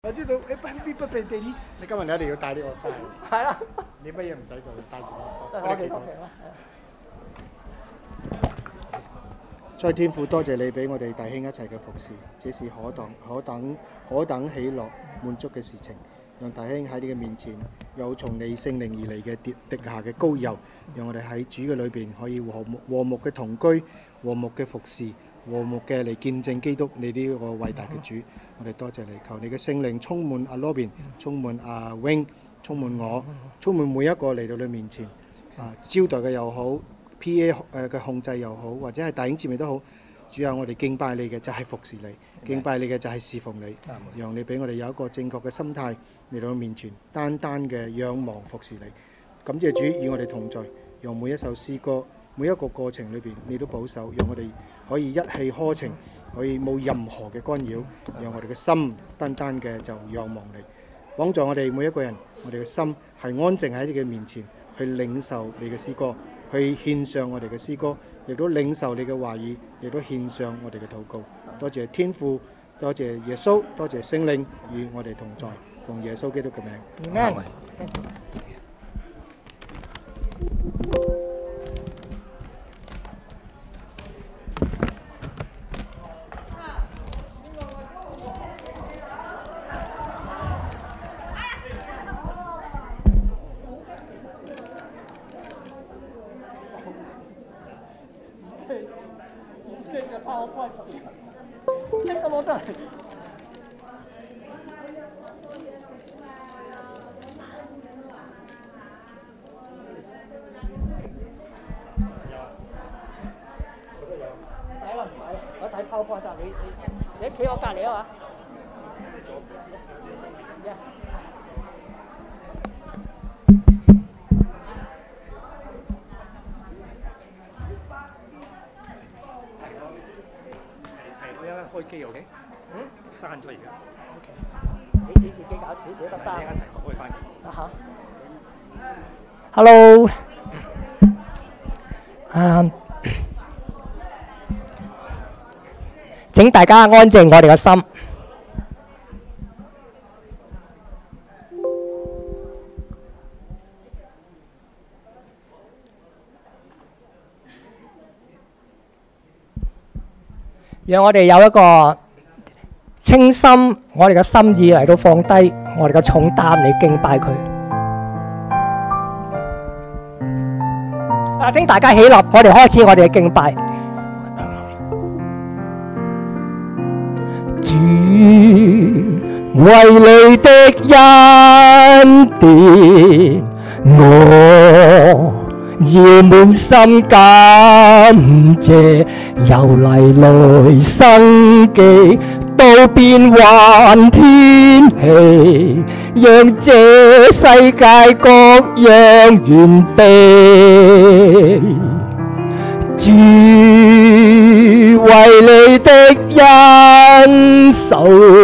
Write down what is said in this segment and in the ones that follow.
我朝早happy birthday Daddy，你今日你一定要帶呢個翻嚟。 係啦， 你乜嘢唔使做，帶住我。 我哋屋企啦。 再天父，多謝你俾我哋弟兄一齊嘅服侍，這是可等喜樂滿足嘅事情。讓弟兄喺你嘅面前有從你聖靈而嚟嘅滴下嘅膏油，讓我哋喺主嘅裏邊可以和睦嘅同居，和睦嘅服侍，和睦嘅嚟見證基督你呢個偉大嘅主。我哋多謝你，求你嘅聖靈充滿阿羅賓，充滿阿 Wing， 充滿我，充滿每一個嚟到你面前招待嘅又好。P.A. 嘅控制又好，或者係弟兄姊妹都好，主啊，我哋敬拜你嘅就係服侍你，敬拜你嘅就係侍奉你，讓你俾我哋有一個正確嘅心態嚟到面前，單單嘅仰望服侍你。感謝主與我哋同在，讓每一首詩歌、每一個過程裏邊，你都保守，讓我哋可以一氣呵情，可以冇任何嘅干擾，讓我哋嘅心單單嘅就仰望你。幫助我哋每一個人，我哋嘅心係安靜喺你嘅面前，去領受你嘅詩歌。去獻上我哋嘅詩歌，亦都領受你嘅話語，亦都獻上我哋嘅禱告。多謝天父，多謝耶穌，多謝聖靈與我哋同在，奉耶穌基督嘅名。 Amen。我睇PowerPoint就你企我隔離啊嘛。 我一開機 OK， 刪咗而家。 你自己搞，你自己執生。 你啱提我開翻。 Hello。請大家安靜我哋嘅心。讓我哋有一個清心，我哋嘅心意嚟到放低我哋嘅重擔嚟敬拜佢。請大家起立，我哋開始我哋嘅敬拜。主為你的恩典，我要滿心感謝，由嚟來生機，到變幻天氣，讓這世界各樣完備。主為你的恩受，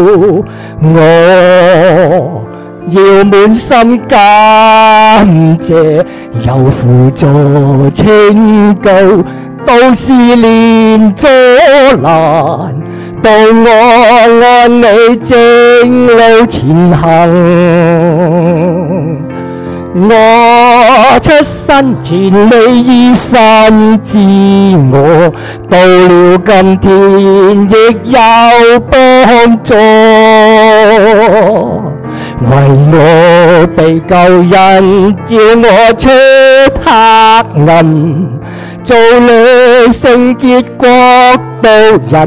我要滿心感謝，由輔助拯救到試煉阻攔，到我按你正路前行。我出生前你已深知我，到了今天亦有幫助。為我被救恩照我出黑暗，做你聖潔國度人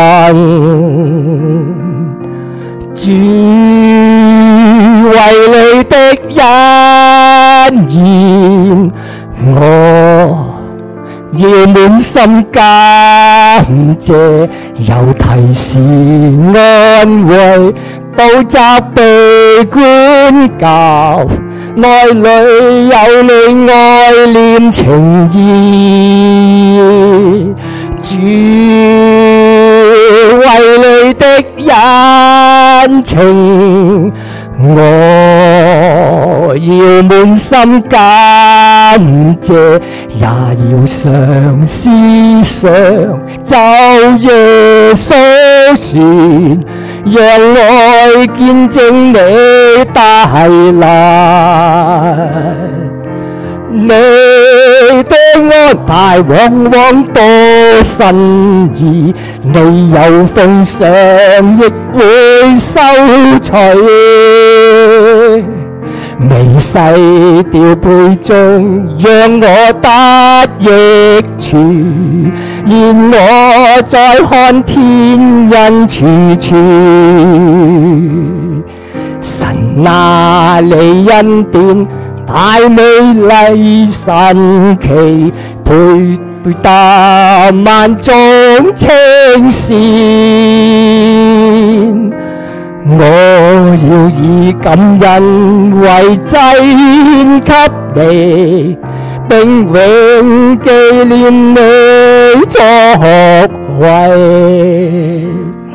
民。主為你的恩言，我要滿心感謝，由提示安慰到責備管教，內裏有你愛念情義。主為為你的恩情，我要滿心感謝，也要常思想就耶穌船，讓愛見證你帶來。你的安排往往多新意，你有奉上亦會收取。微細調配中，讓我得益處，願我再看天恩處處。神啊，你恩典太美麗神奇，配搭萬種稱善。我要以感恩為祭獻給你，並永紀念你作為。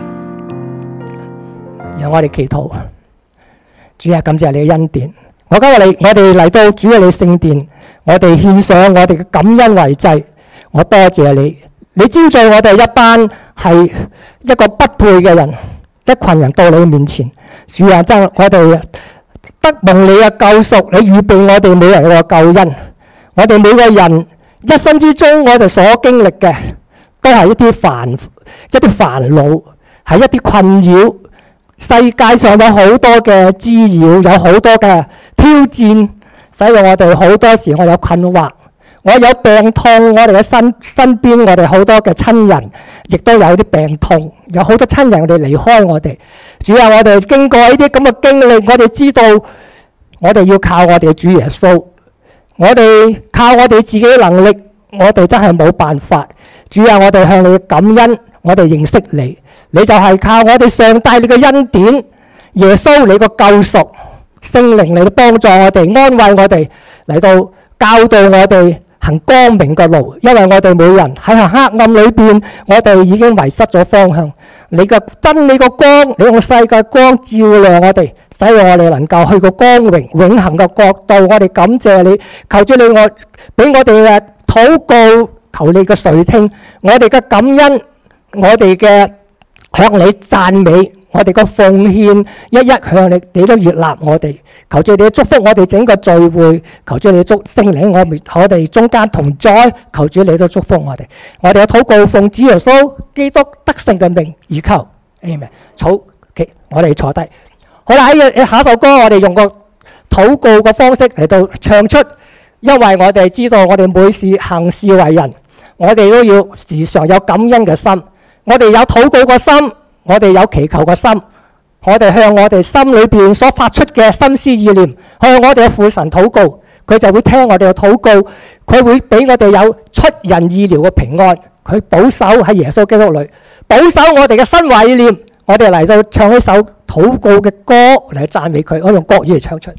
讓我哋祈禱。主啊，感謝你嘅恩典。我哋嚟到主嘅你聖殿，我哋獻上我哋嘅感恩為祭。我多謝你，你招聚我哋一班係一個不配嘅人，一群人到你面前。主啊，真我哋得蒙你嘅救贖，你預備我哋每人嘅救恩。我哋每個人一生之中，我哋所經歷嘅都係一啲煩惱，係一啲困擾。世界上有好多嘅滋擾，有好多嘅挑戰，使到我哋好多時我有困惑，我有病痛，我哋嘅身邊我哋好多嘅親人亦都有啲病痛，有好多親人我哋離開我哋。主啊，我哋經過呢啲咁嘅經歷，我哋知道我哋要靠我哋嘅主耶穌，我哋靠我哋自己嘅能力，我哋真係冇辦法。主啊，我哋向你感恩，我哋認識你。你就係靠我哋上帝你嘅恩典，耶穌你個救贖，聖靈嚟到幫助我哋，安慰我哋，嚟到教導我哋行光明嘅路。因為我哋每人喺黑暗裏邊，我哋已經迷失咗方向。你嘅真理個光，你用世界光照亮我哋，使到我哋能夠去個光榮永恆嘅國度。我哋感謝你，求主你俾我哋嘅禱告，求你嘅垂聽，我哋嘅感恩，我哋嘅向你讚美，我哋個奉獻一向你都悅納我哋。求主你祝福我哋整個聚會，求主你祝聖靈我哋中間同在，求主你都祝福我哋。我哋嘅禱告奉主耶穌基督得勝嘅名而求 ，Amen。好，我哋坐低。好啦，喺下一首歌，我哋用個禱告嘅方式嚟到唱出，因為我哋知道我哋每事行事為人，我哋都要時常有感恩嘅心。我哋有禱告個心，我哋有祈求個心，我哋向我哋心裏邊所發出嘅心思意念，向我哋嘅父神禱告，佢就會聽我哋嘅禱告，佢會俾我哋有出人意料嘅平安，佢保守喺耶穌基督裏，保守我哋嘅心懷意念。我哋嚟到唱一首禱告嘅歌嚟讚美佢，我用國語嚟唱出。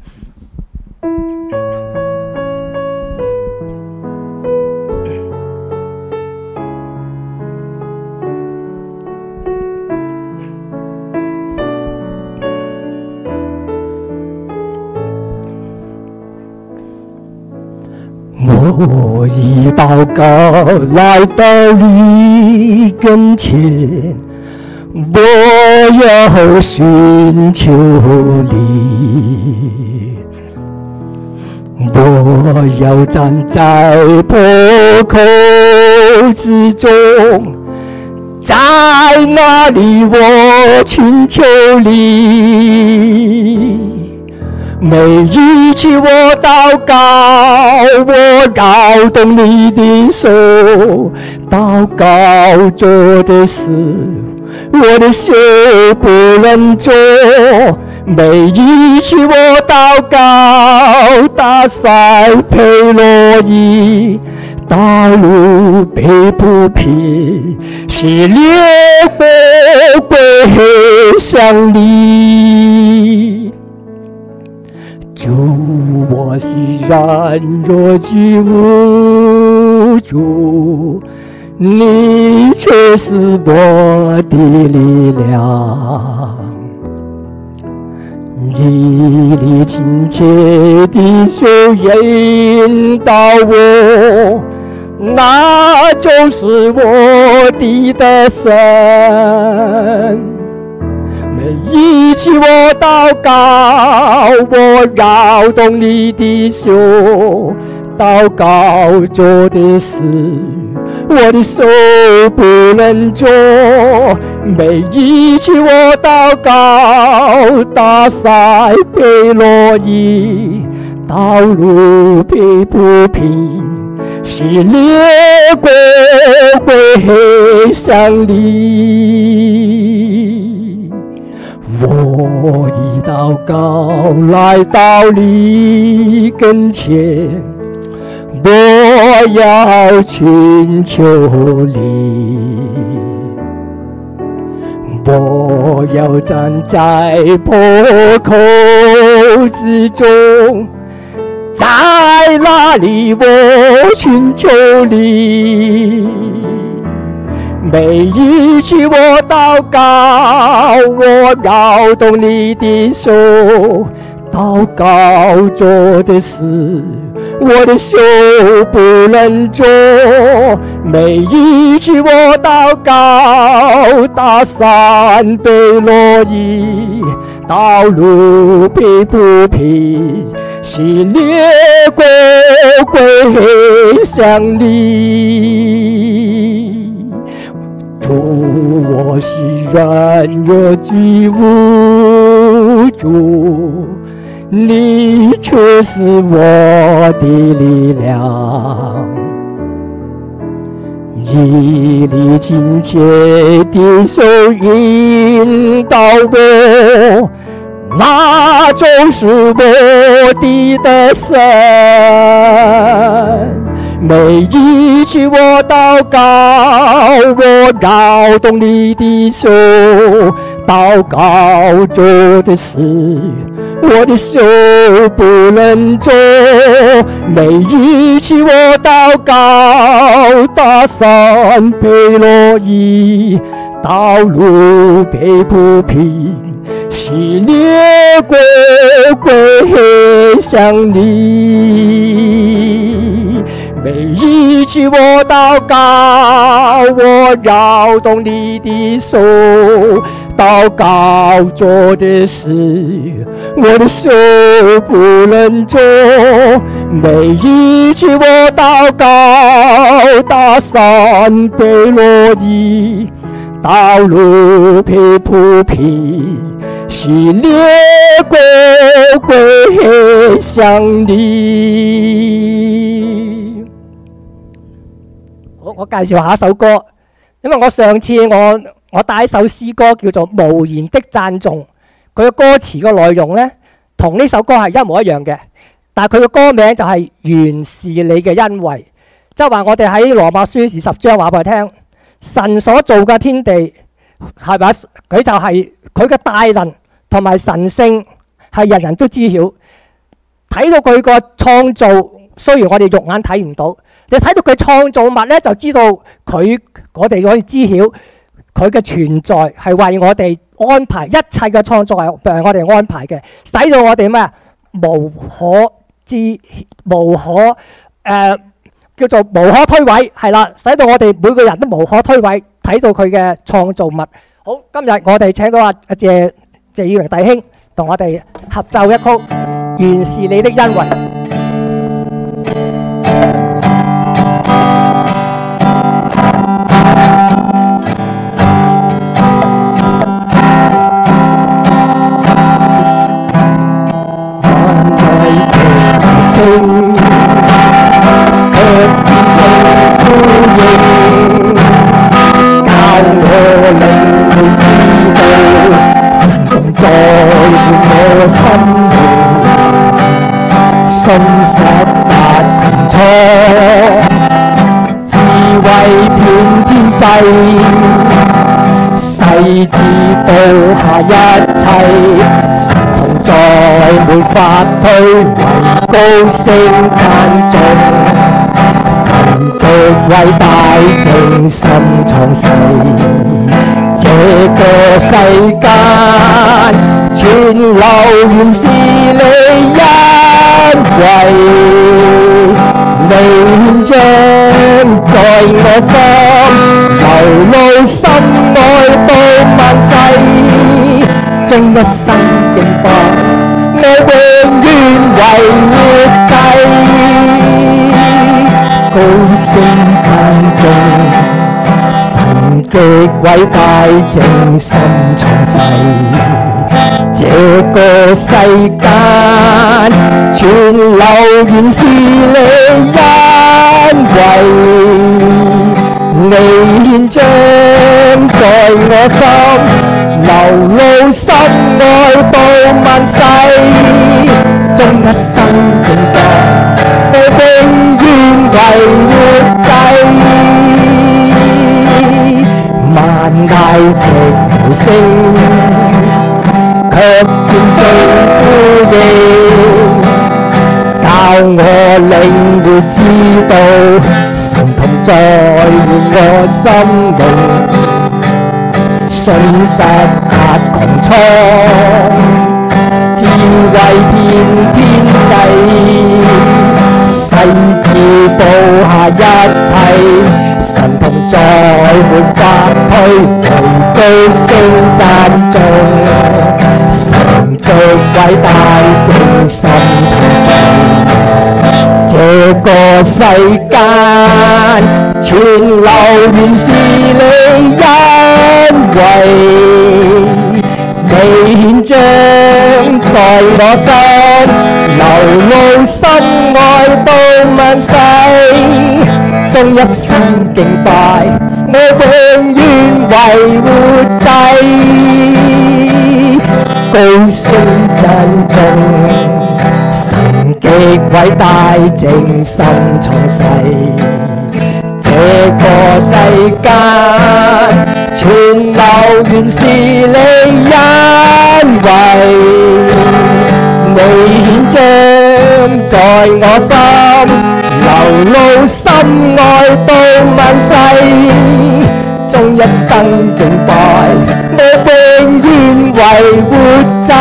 我以禱告來到你跟前，我要尋求你，我要站在破口之中，在那裡我尋求你。每一次我禱告，我搖動你的手，禱告做的事，我的手不能做。每一次我禱告，大山配落葉，道路被鋪平，是烈火歸向你。主，我是軟弱之無助， 你却是我的力量。你的亲切的手引导我，那就是我的得胜。每一次我祷告，我摇动你的手，祷告做的事我的手不能做。每一次我祷告，大山被落叶，道路被不平，是列国归向你。我一祷告来到你跟前，我要寻求你，我要站在破口之中，在那里我寻求你。每一次我祷告，我摇动你的手，祷告做的事我的手不能做。每一次我祷告，大山被落叶，道路被不平，是列国归向你。主，我是软弱居无助，你却是我的力量。你的亲切的手引导我，那就是我的得胜。每一次我祷告，我摇动你的手，祷告做的事我的手不能做。每一次我祷告，大山被落叶，道路被不平，是列国归向你。每一次我祷告，我摇动你的手，祷告做的事我的手不能做。每一次我祷告，大山被落叶，道路被铺平，是列国归向你。我介紹下一首歌，因為我上次我帶一首詩歌叫做《無言的讚頌》，佢嘅歌詞嘅內容呢，同呢首歌係一模一樣嘅，但係佢嘅歌名就係原是你嘅恩惠，即係話我哋喺羅馬書10章話俾佢聽，神所造嘅天地係咪？佢就係佢嘅大能同埋神性係人人都知曉，睇到佢個創造，雖然我哋肉眼睇唔到。你睇到佢創造物咧，就知道我哋可以知曉佢嘅存在係為我哋安排一切嘅創作係為我哋安排嘅，使到我哋咩無可叫做無可推諉，係啦，使到我哋每個人都無可推諉，睇到佢嘅創造物。好，今日我哋請到阿謝以榮弟兄同我哋合奏一曲《原是你的恩惠》。信實達錯，智慧遍天際，細緻道下一切，神同在沒法推諉，高聲讚頌，神極偉大，正心創世。這個世間全流原是你恩惠，你將在我心流露深愛到萬世，將一生敬拜我永遠為活祭，高聲讚頌神極偉大，正心創世。這個世間全流原是你恩惠，你獻將在我心流露深愛到萬世，將一生敬拜我永遠為活祭，萬大直無聲，卻見證呼應，教我領會知道神同在乎我心靈，信實達穹蒼，智慧遍天際，細緻布下一切，神同在沒法推回，高聲讚頌神極偉大，正心創世。這個世間全流原是你恩惠，你獻將在我心流露深愛到萬世，將一生敬拜我永遠為活祭，高聲讚頌神極偉大，正心創世。這個世間全流原是你恩惠，你獻將在我心流露深愛到萬世，終一生敬拜我永遠為活祭。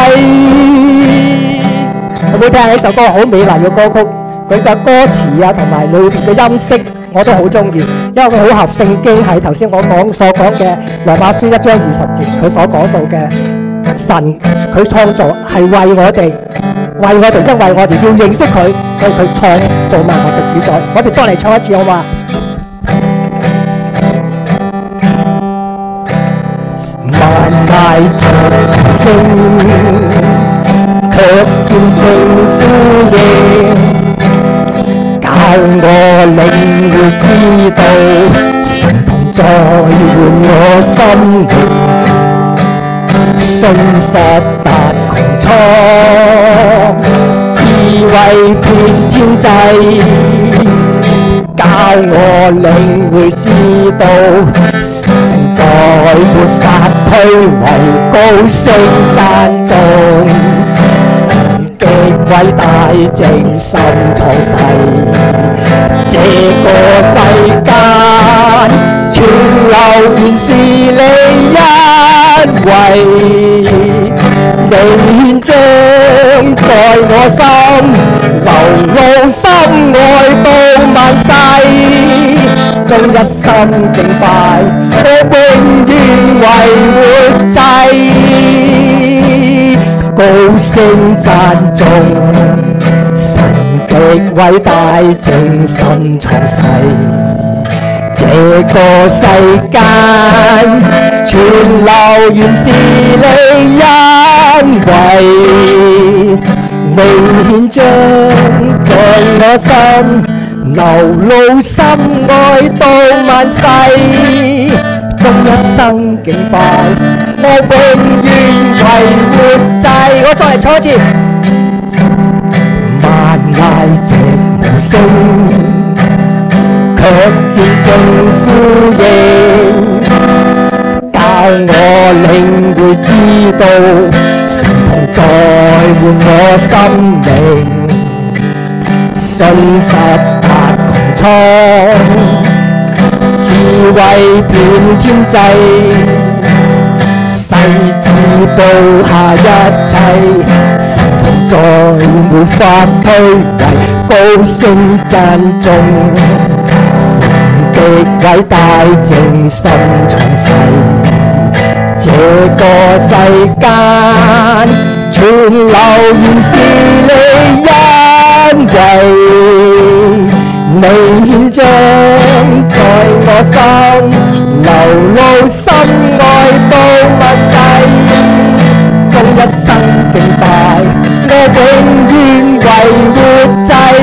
有冇聽呢首歌？好美麗嘅歌曲，佢嘅歌詞啊同埋裏邊嘅音色我都好中意，因為佢好合聖經，係頭先我所講嘅羅馬書1章20節，佢所講到嘅神佢創造係為我哋，因為我哋要認識佢，所以佢創造萬物嘅主宰。我哋再嚟唱一次好嘛？萬籟長聲，卻見證呼應，教我領會知道神同在乎我心靈，信實達穹蒼，智慧遍天際，教我領會知道神在沒法推諉，高聲讚頌極偉大，正心創世。這個世間全流原是你恩惠，你獻將在我心流露深愛到萬世，將一生敬拜我永遠為活祭，高聲讚頌神極偉大，正心創世。這個世間全流原是你恩惠，你獻將在我心流露深愛到萬世，終一生敬拜我永遠為活祭。我再嚟唱一次。萬籟直無聲，卻見證呼應，教我領會知道神同在乎我心靈，信實達穹蒼， 創，智慧遍天際，細緻布下一切，神同在沒法推諉，高聲讚頌，神極偉大，正心創世，這個世間全流原是你恩惠，你顯彰在我心，流露深愛到萬世，終一生敬拜，我永遠為活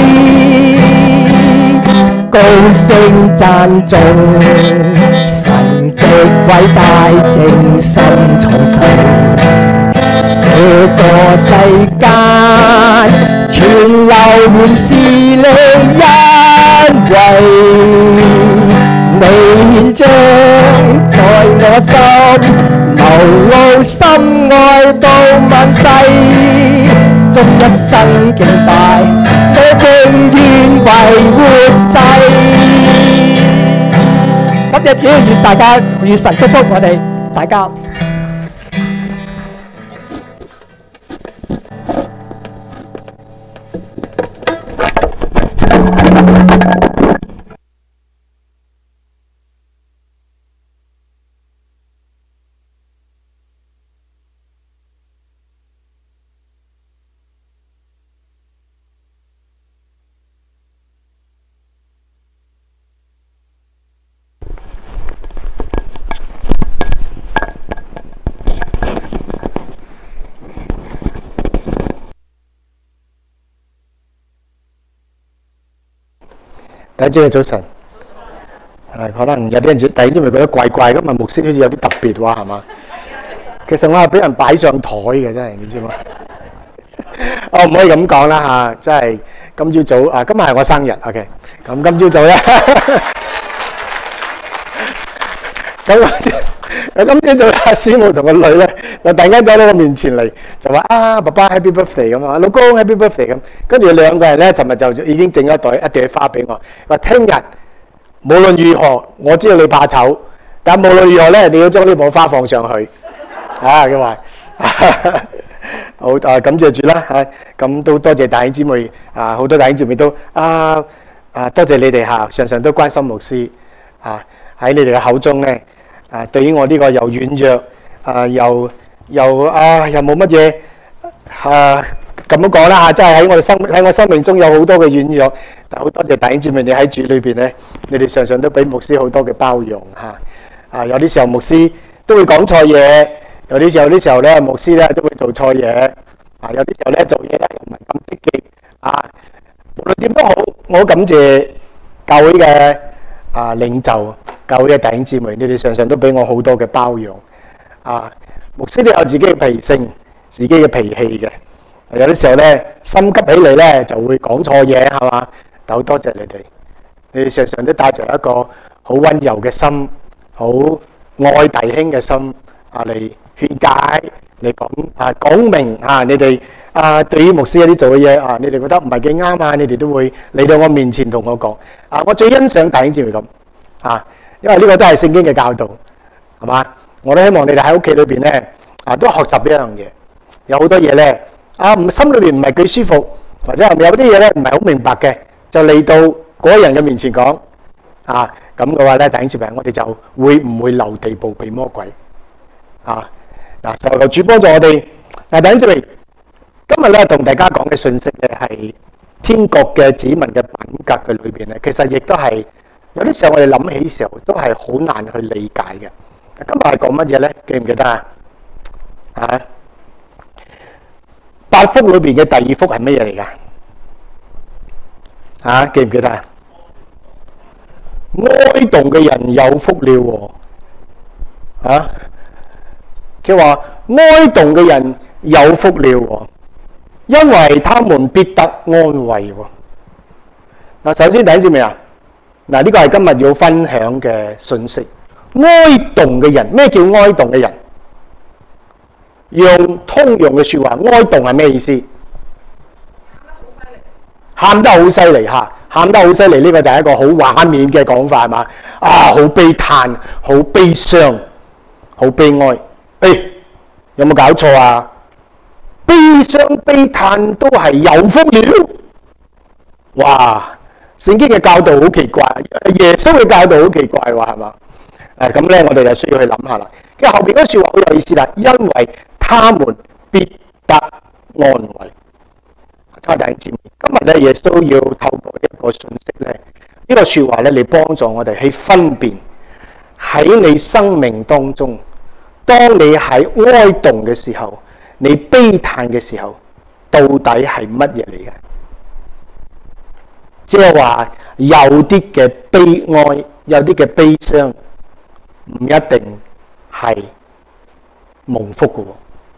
祭，高聲讚頌，神極偉大，正心創世，這個世間全流原是你恩惠，你顯彰在我心，流露深愛到萬世，終一生敬拜，我永遠為活祭。感謝主，願大家願神祝福我哋大家。 第一朝嘅早晨，可能有啲人第一朝咪覺得怪怪咁，牧師好似有啲特別喎，係嘛？其實我係俾人擺上台嘅，真係你知嘛？我唔可以咁講啦嚇，真係今朝早啊，今日係我生日 ，OK， 咁今朝早咧，咁今朝早阿師母同個女咧，就突然間走到我面前嚟，就話啊，爸爸 Happy Birthday 咁啊，老公 Happy Birthday 咁，跟住兩個人咧，尋日就已經整一朵花俾我，話聽日無論如何，我知道你怕醜，但無論如何咧，你要將呢朵花放上去，啊，佢話。好感謝主啦嚇，咁都多謝弟兄姊妹啊，好多弟兄姊妹都多謝你哋嚇，常常都關心牧師啊，喺你哋嘅口中咧對於我呢個又軟弱又冇乜嘢咁樣講啦嚇，真係喺我生命中有好多嘅軟弱，但好多謝弟兄姊妹你喺主裏邊咧，你哋常常都俾牧師好多嘅包容嚇，有啲時候牧師都會講錯嘢。有啲時候咧，牧師咧都會做錯嘢，有啲時候咧做嘢咧又唔係咁積極，無論點都好，我好感謝教會嘅領袖、教會嘅弟兄姊妹，你哋常常都俾我好多嘅包容，牧師都有自己嘅脾性、自己嘅脾氣嘅，有啲時候咧心急起嚟咧就會講錯嘢，係嘛？但好多謝你哋常常都帶着一個好溫柔嘅心，好愛弟兄嘅心嚟勸解，你講明你哋對於牧師有啲做嘅嘢你哋覺得唔係幾啱你哋都會嚟到我面前同我講我最欣賞弟兄姊妹咁因為呢個都係聖經嘅教導，係嘛？我都希望你哋喺屋企裏邊咧都學習呢樣嘢。有好多嘢咧心裏邊唔係幾舒服，或者係咪有啲嘢咧唔係好明白嘅，就嚟到嗰個人嘅面前講咁嘅話咧，弟兄姊妹，我哋就會唔會留地步俾魔鬼求主幫助我哋。弟兄姊妹，今日咧同大家講嘅信息咧係天國嘅子民嘅品格嘅裏邊咧，其實亦都係有啲時候我哋諗起嘅時候都係好難去理解嘅。今日係講乜嘢咧？記唔記得八福裏邊嘅第二福係乜嘢嚟㗎？記唔記得哀慟嘅人有福了喎！佢話哀慟嘅人有福了喎，因為他們必得安慰喎。首先弟兄姊妹呢個係今日要分享嘅信息。哀慟嘅人，咩叫哀慟嘅人？用通用嘅説話，哀慟係咩意思？喊得好犀利嚇， 喊得好犀利，呢個就係一個好畫面嘅講法係嘛？啊，好悲嘆，好悲傷，好悲哀。誒，有冇搞錯啊？悲傷悲嘆都係有福了。哇！聖經嘅教導好奇怪，耶穌嘅教導好奇怪喎，係嘛？咁咧，我哋就需要去諗下啦。跟住後邊嗰句説話好有意思啦，因為他們必得安慰。親愛弟兄姊妹，今日咧，耶穌要透過一個信息咧，呢個説話咧嚟幫助我哋去分辨喺你生命當中，當你喺哀慟嘅時候，你悲嘆嘅時候，到底係乜嘢嚟嘅？即係話有啲嘅悲哀，有啲嘅悲傷，唔一定係蒙福嘅喎。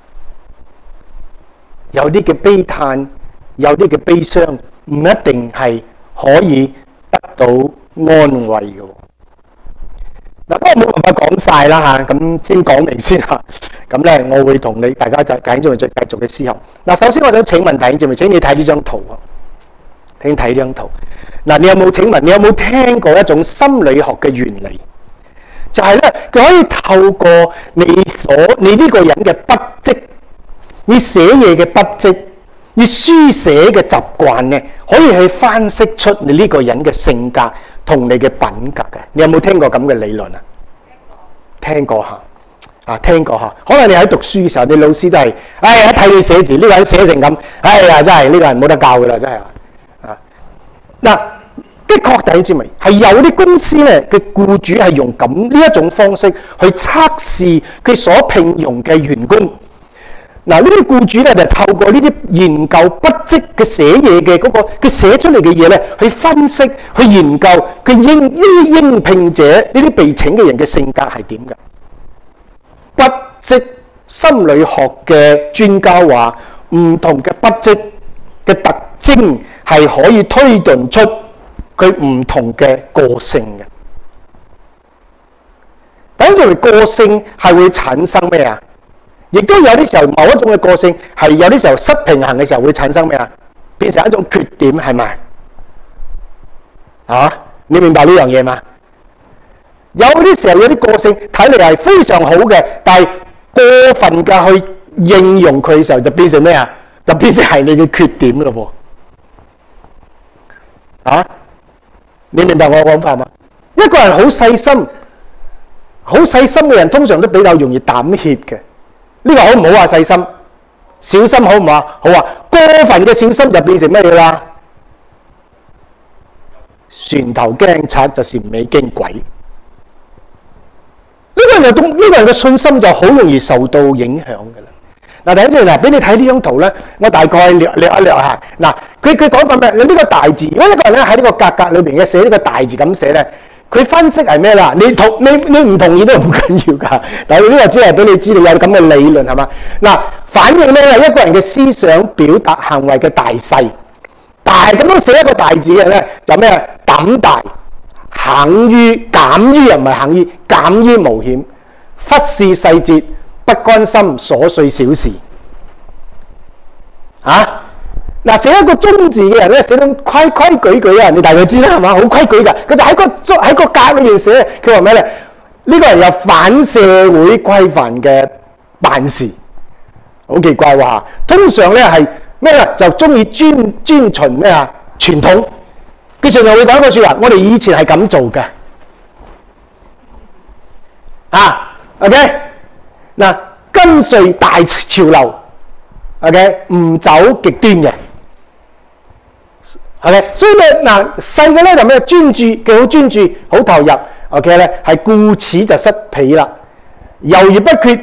有啲嘅悲嘆，有啲嘅悲傷，唔一定係可以得到安慰嘅喎。嗱，不過冇辦法講晒啦嚇，咁先講明先嚇。咁咧，我會同你大家就弟兄姊妹再繼續嘅思考。嗱，首先我想請問弟兄姊妹，請你睇呢張圖啊，請睇呢張圖。嗱，你有冇聽過一種心理學嘅原理？就係咧，佢可以透過你呢個人嘅筆跡，你寫嘢嘅筆跡，你書寫嘅習慣咧，可以去分析出你呢個人嘅性格同你嘅品格嘅。你有冇聽過咁嘅理論啊？聽過下，聽過下。可能你喺讀書嘅時候，你老師都係，一睇你寫字，呢個人寫成咁，真係呢個人冇得教噶啦，真係嗱。的確，弟兄姊妹係有啲公司咧嘅僱主係用呢一種方式去測試佢所聘用嘅員工。嗱，呢啲僱主咧就透過呢啲研究筆跡嘅寫嘢嘅嗰個佢寫出嚟嘅嘢咧，去分析、去研究佢應聘者呢啲被請嘅人嘅性格係點嘅。筆跡心理學嘅專家話，唔同嘅筆跡嘅特徵係可以推斷出佢唔同嘅個性嘅。等住個性係會產生咩啊？亦都有啲時候某一種嘅個性係有啲時候失平衡嘅時候會產生咩啊？變成一種缺點係咪？你明白呢樣嘢嘛？有啲時候有啲個性睇嚟係非常好嘅，但係過分嘅去應用佢嘅時候就變成咩啊？就變成係你嘅缺點咯喎。你明白我講法嗎？一個人好細心嘅人，通常都比較容易膽怯嘅。呢個好唔好啊？細心、小心好唔好啊？好啊。過分嘅小心就變成咩嘢啦？船頭驚賊就船尾驚鬼。呢個人嘅信心就好容易受到影響嘅啦。嗱，第一隻嗱，俾你睇呢張圖咧，我大概略一略下。嗱，佢講緊咩？呢個大字，如果一個人咧喺呢個格格裏邊嘅寫呢個大字咁寫咧，佢分析係咩啦？你唔同意都唔緊要㗎。但係呢個只係俾你知道有咁嘅理論係嘛？嗱，反映咩咧？一個人嘅思想表達行為嘅大細，但係咁樣寫一個大字嘅咧，就咩？膽大，敢於又唔係肯於，敢於冒險，忽視細節，不關心瑣碎小事。寫一個忠字嘅人咧，寫到規規矩矩啊！你大概知啦，係嘛？好規矩㗎。佢就喺個格裏面寫，佢話咩咧？呢個人有反社會規範嘅辦事，好奇怪喎！通常咧係咩咧？就中意遵循咩啊？傳統。佢常常會講一句説話：我哋以前係咁做嘅。OK 嗱，跟隨大潮流 ，OK 唔走極端嘅。OK， 所以咧嗱，細嘅咧就咩專注，佢好專注，好投入。OK 咧係顧此就失彼啦，猶豫不決，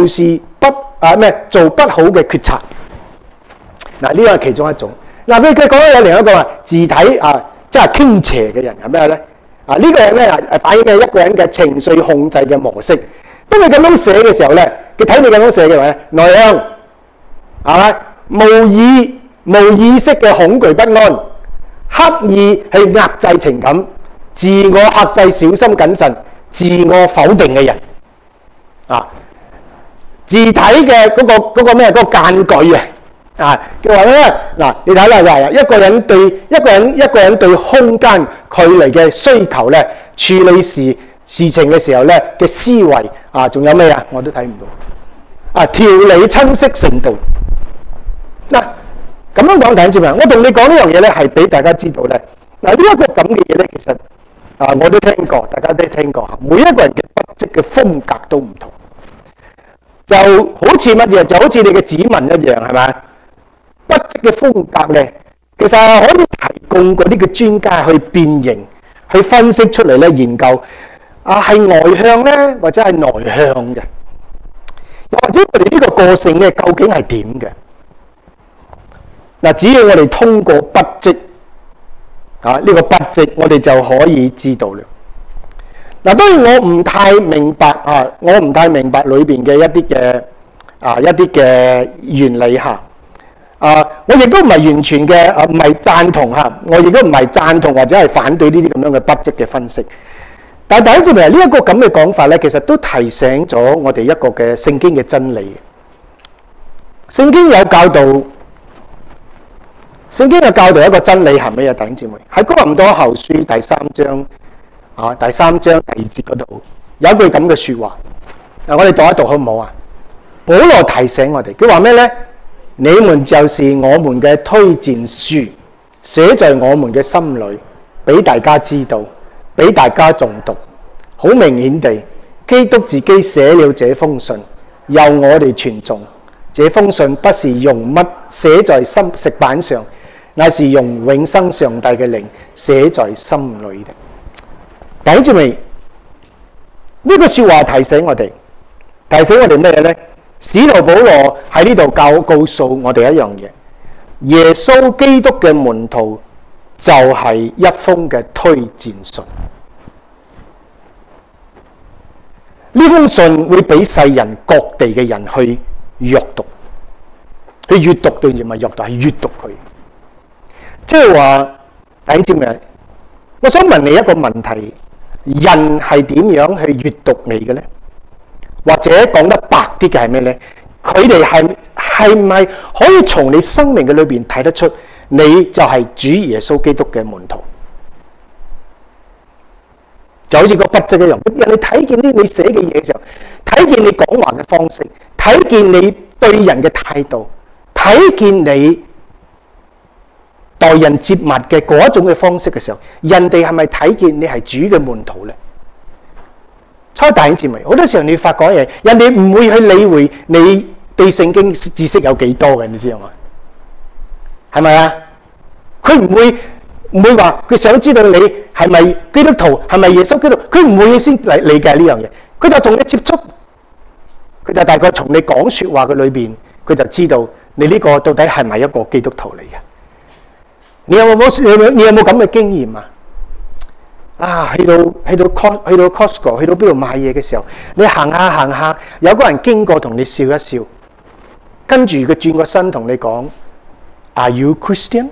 做不好嘅決策。嗱，呢個係其中一種。嗱，佢講咗有另一個啊，字體即係傾斜嘅人係咩咧？呢個人咧係反映嘅一個人嘅情緒控制嘅模式。當你咁樣寫嘅時候咧，佢睇你咁樣寫嘅話咧，內向係咪？無意識嘅恐懼不安，刻意去壓制情感，自我克制、小心謹慎、自我否定嘅人字體嘅嗰個咩？嗰個間距佢話咧嗱，你睇啦，一個人對空間距離嘅需求咧，處理事情嘅時候咧嘅思維仲有咩啊？我都睇唔到條理清晰程度。嗱，咁樣講，弟兄姊妹，我同你講呢樣嘢咧，係俾大家知道咧。嗱，呢一個咁嘅嘢咧，其實我都聽過，大家都聽過。每一個人嘅筆跡嘅風格都唔同，就好似乜嘢？就好似你嘅指紋一樣，係咪？筆跡嘅風格咧，其實係可以提供嗰啲嘅專家去變形、去分析出嚟咧，研究係外向咧，或者係內向嘅，又或者佢哋呢個個性咧，究竟係點嘅？嗱，只要我哋通過筆跡呢個筆跡，我哋就可以知道啦。嗱，當然我唔太明白裏邊嘅一啲嘅原理我亦都唔係完全嘅唔係贊同我亦都唔係贊同或者係反對呢啲咁樣嘅筆跡嘅分析。但係第一次明呢一個咁嘅講法咧，其實都提醒咗我哋一個嘅聖經嘅真理。聖經有教導一個真理係乜嘢？弟兄姊妹，喺哥林多後書第3章第2節嗰度有一句咁嘅說話。我哋讀一讀好唔好啊？保羅提醒我哋，佢話咩咧？你們就是我們嘅推薦書，寫在我們嘅心裏，俾大家知道，俾大家誦讀。好明顯地，基督自己寫了這封信，由我哋傳頌。這封信不是用乜寫在石板上，乃是用永生上帝嘅靈寫在心裏的。弟兄姊妹，呢個說話提醒我哋咩咧？使徒保羅喺呢度告訴我哋一樣嘢：耶穌基督嘅門徒就係一封嘅推薦信。呢封信會俾世人各地嘅人去閱讀，對唔係閱讀，係閱讀佢。即係話，弟兄姊妹，我想問你一個問題：人係點樣去閱讀你嘅咧？或者講得白啲嘅係咩咧？佢哋係唔係可以從你生命嘅裏邊睇得出你就係主耶穌基督嘅門徒？就好似個筆跡一樣，人哋睇見啲你寫嘅嘢嘅時候，睇見你講話嘅方式，睇見你對人嘅態度，睇見你待人接物嘅嗰一種嘅方式嘅時候，人哋係咪睇見你係主嘅門徒咧？初弟兄姊妹，好多時候你發覺嘢，人哋唔會去理會你對聖經知識有幾多嘅，你知道嘛？係咪啊？佢唔會話佢想知道你係咪基督徒，係咪耶穌基督，佢唔會先嚟理解呢樣嘢。佢就同你接觸，佢就大概從你講說話嘅裏邊，佢就知道你呢個到底係咪一個基督徒嚟嘅。你有冇咁嘅經驗啊？去到 Costco， 去到邊度買嘢嘅時候，你行下，有個人經過同你笑一笑，跟住佢轉個身同你講 ：Are you Christian？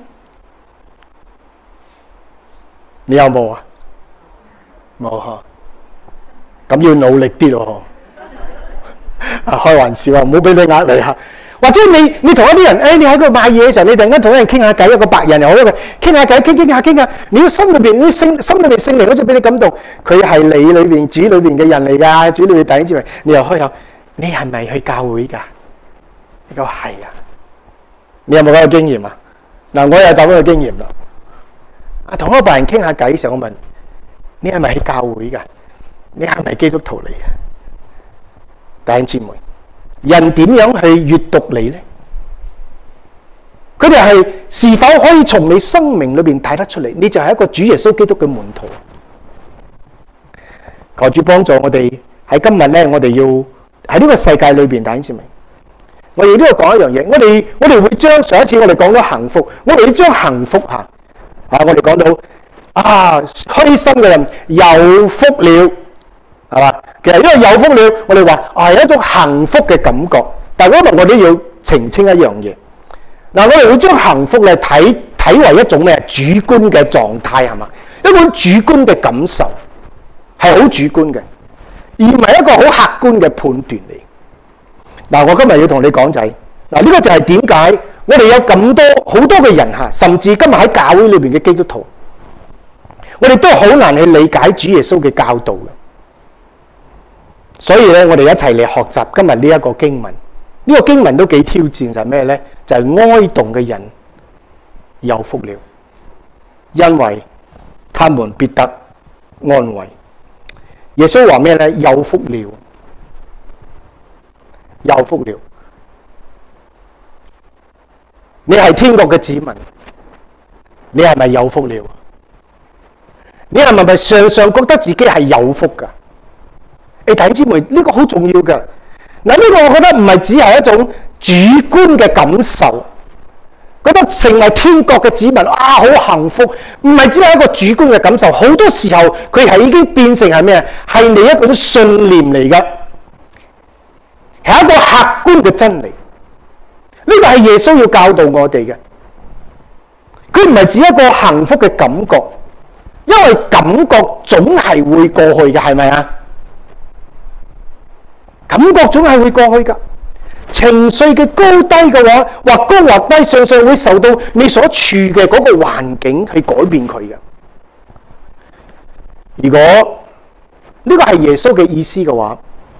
你有冇啊？冇嗬，咁要努力啲咯。開玩笑啊，唔好俾你壓力吓。或者你同一啲人，你喺度買嘢嘅時候，你突然間同一人傾下偈，一個白人又好，一個傾下偈，傾下，你個心裏邊聖靈好似俾你感動，佢係你裏邊主裏邊嘅人嚟噶，主裏邊弟兄姊妹，你又開口，你係咪去教會噶？你講係啊，你有冇嗰個經驗啊？嗱，我又走咗個經驗啦。同一個白人傾下偈嘅時候，我問你係咪去教會噶？你係咪基督徒嚟嘅？弟兄姊妹。人點樣去閱讀你呢？佢哋係是否可以從你生命裏邊睇得出嚟？你就係一個主耶穌基督嘅門徒。求主幫助我哋喺今日咧，我哋要喺呢個世界裏邊，弟兄姊妹，我哋都要講一樣嘢。我哋會將上一次我哋講到幸福，我哋要將幸福我哋講到虛心嘅人有福了。係嘛？其實因為有福了，我哋話係一種幸福嘅感覺。但係可能我哋要澄清一樣嘢。嗱，我哋會將幸福咧睇為一種咩主觀嘅狀態，係嘛？一種主觀嘅感受係好主觀嘅，而唔係一個好客觀嘅判斷嚟。嗱，我今日要同你講就係呢個就係點解我哋有咁多好多嘅人嚇，甚至今日喺教會裏邊嘅基督徒，我哋都好難去理解主耶穌嘅教導嘅。所以咧，我哋一齊嚟學習今日呢一個經文。呢個經文都幾挑戰，就係咩咧？就係哀慟嘅人有福了，因為他們必得安慰。耶穌話咩咧？有福了，有福了。你係天國嘅子民，你係咪有福了？你係咪常常覺得自己係有福噶？你弟兄姊妹，呢個好重要噶。嗱，呢個我覺得唔係只係一種主觀嘅感受，覺得成為天國嘅子民好幸福，唔係只係一個主觀嘅感受。好多時候佢係已經變成係咩？係你一種信念嚟嘅，係一個客觀嘅真理。呢個係耶穌要教導我哋嘅。佢唔係只一個幸福嘅感覺，因為感覺總係會過去嘅，係咪啊？感覺總係會過去㗎，情緒嘅高低嘅話，或高或低，常常會受到你所處嘅嗰個環境去改變佢嘅。如果呢個係耶穌嘅意思嘅話，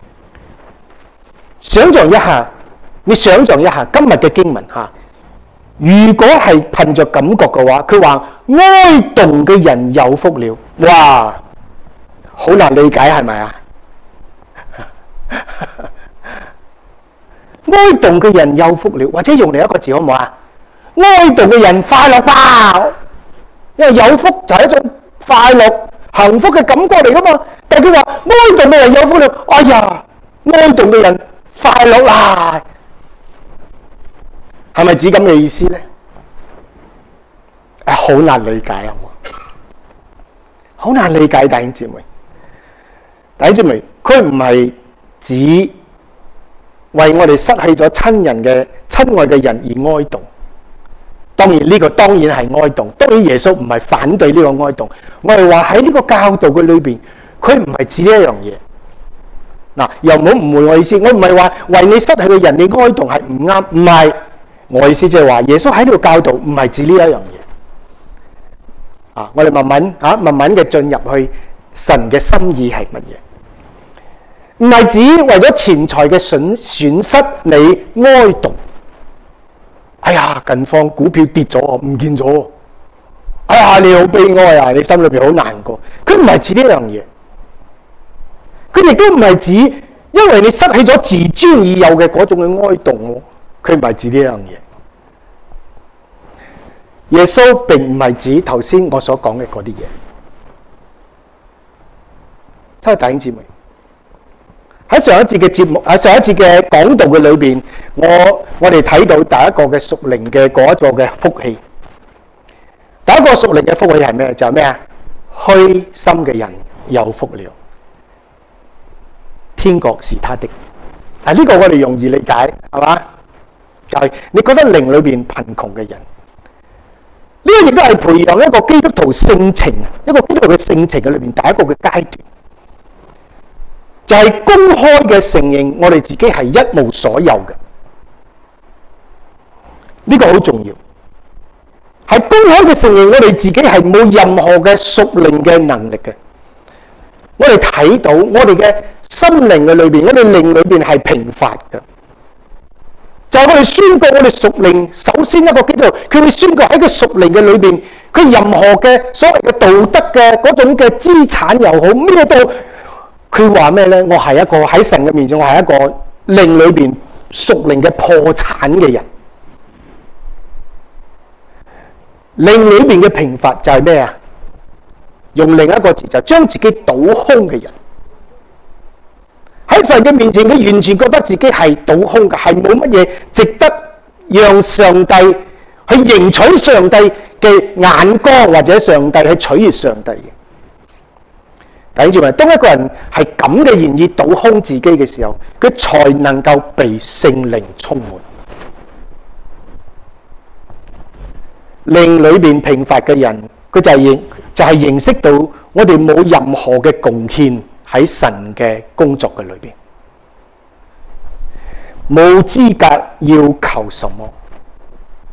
想象一下，你想象一下今日嘅經文嚇，如果係憑着感覺嘅話，佢話哀慟嘅人有福了，哇，好難理解係咪啊？哀慟嘅人有福了，或者用另一個字好唔好啊？哀慟嘅人快樂吧，因為有福就係一種快樂、幸福嘅感覺嚟噶嘛。但係佢話哀慟嘅人有福了，哎呀，哀慟嘅人快樂啦，係咪指咁嘅意思咧？好難理解啊！好難理解，弟兄姊妹，弟兄姊妹，佢唔係指為我哋失去咗親愛嘅人而哀慟。當然呢個當然係哀慟，當然耶穌唔係反對呢個哀慟。我哋話喺呢個教導嘅裏邊，佢唔係指呢一樣嘢。嗱，又唔好誤會我意思，我唔係話為你失去嘅人你哀慟係唔啱，唔係，我意思即係話耶穌喺呢個教導唔係指呢一樣嘢。我哋慢慢嘅進入去神嘅心意係乜嘢？唔係指為咗錢財嘅損失你哀慟。哎呀，近況股票跌咗，唔見咗。哎呀，你好悲哀啊！你心裏邊好難過。佢唔係指呢樣嘢，佢亦都唔係指因為你失去咗自尊而有嘅嗰種嘅哀慟。佢唔係指呢樣嘢。耶穌並唔係指頭先我所講嘅嗰啲嘢。親愛的弟兄姊妹，喺上一節嘅節目，上一節嘅講道嘅裏邊，我哋睇到第一個嘅屬靈嘅嗰一個嘅福氣。第一個屬靈嘅福氣係咩？就係咩啊？虛心嘅人有福了，天國是他的。呢個我哋容易理解，係嘛？就係你覺得靈裏邊貧窮嘅人。呢個亦都係培養一個基督徒性情，一個基督徒嘅性情嘅裏面第一個嘅階段，就係公開嘅承認我哋自己係一無所有嘅。呢個好重要，係公開嘅承認我哋自己係冇任何嘅屬靈嘅能力嘅。我哋睇到我哋嘅心靈嘅裏邊，我哋靈裏邊係貧乏嘅。就係我哋宣告我哋屬靈，首先一個基督徒，佢會宣告喺個屬靈嘅裏邊，佢任何嘅所謂嘅道德嘅嗰種嘅資產又好，咩都，佢話咩咧？我係一個喺神嘅面前，我係一個靈裏邊屬靈嘅破產嘅人。靈裏邊嘅貧乏就係咩啊？用另一個字就將自己倒空嘅人。喺神嘅面前，佢完全覺得自己係倒空嘅，係冇乜嘢值得讓上帝去迎娶上帝嘅眼光，或者上帝去取悅上帝嘅。弟兄姊妹，當一個人係咁嘅願意倒空自己嘅時候，佢才能夠被聖靈充滿。靈裏邊貧乏嘅人，佢就係認識到我哋冇任何嘅貢獻。喺神嘅工作嘅裏邊，冇資格要求什麼，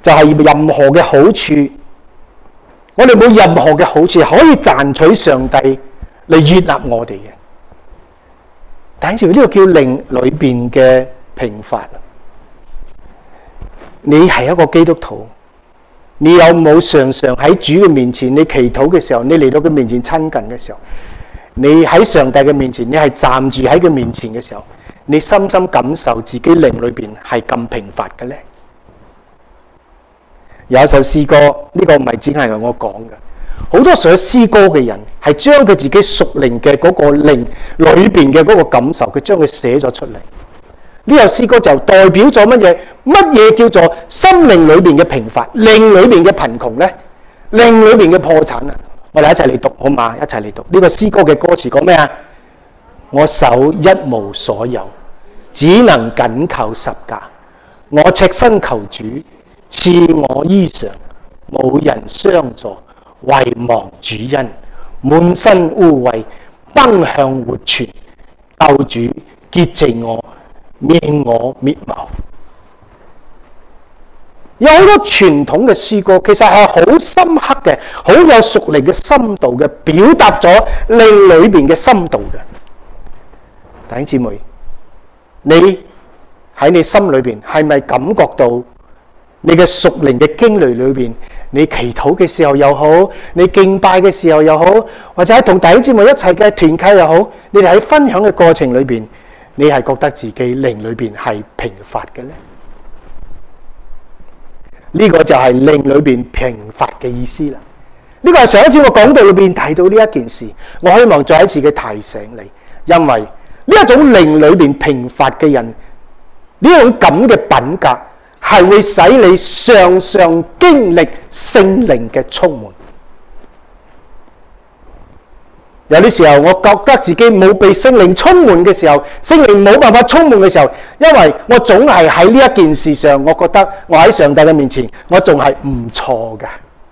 就係任何嘅好處，我哋冇任何嘅好處可以賺取上帝嚟悅納我哋嘅。但係呢個叫靈裏邊嘅平凡。你係一個基督徒，你有冇常常喺主嘅面前，你祈禱嘅時候，你嚟到佢面前親近嘅時候，你喺上帝嘅面前，你係站住喺佢面前嘅時候，你深深感受自己靈裏邊係咁平凡嘅呢？有一首詩歌，呢個唔係只係我講嘅，好多寫詩歌嘅人係將佢自己屬靈嘅嗰個靈裏邊嘅嗰個感受，佢將佢寫咗出嚟。呢首詩歌就代表咗乜嘢？乜嘢叫做心靈裏邊嘅平凡，靈裏邊嘅貧窮呢？靈裏邊嘅破產啊！我哋一齊嚟讀好嘛？一齊嚟讀呢個詩歌嘅歌詞講咩啊？我手一無所有，只能緊靠十架。我赤身求主賜我衣裳，冇人相助，遺忘主恩，滿身污穢，奔向活泉。救主潔淨我，免我滅亡。有好多傳統嘅詩歌，其實係好深刻嘅，好有屬靈嘅深度嘅，表達咗靈裏邊嘅深度嘅。弟兄姊妹，你喺你心裏邊係咪感覺到你嘅屬靈嘅經歷裏邊，你祈禱嘅時候又好，你敬拜嘅時候又好，或者喺同弟兄姊妹一齊嘅團契又好，你哋喺分享嘅過程裏邊，你係覺得自己靈裏邊係平凡嘅呢？呢個就係靈裏邊平凡嘅意思啦。呢個係上一次我講道裏邊提到呢一件事，我希望再一次嘅提醒你，因為呢一種靈裏邊平凡嘅人，呢種咁嘅品格係會使你常常經歷聖靈嘅充滿。有啲時候我覺得自己冇被聖靈充滿嘅時候，聖靈冇辦法充滿嘅時候，因為我總係喺呢一件事上，我覺得我喺上帝嘅面前，我仲係唔錯㗎。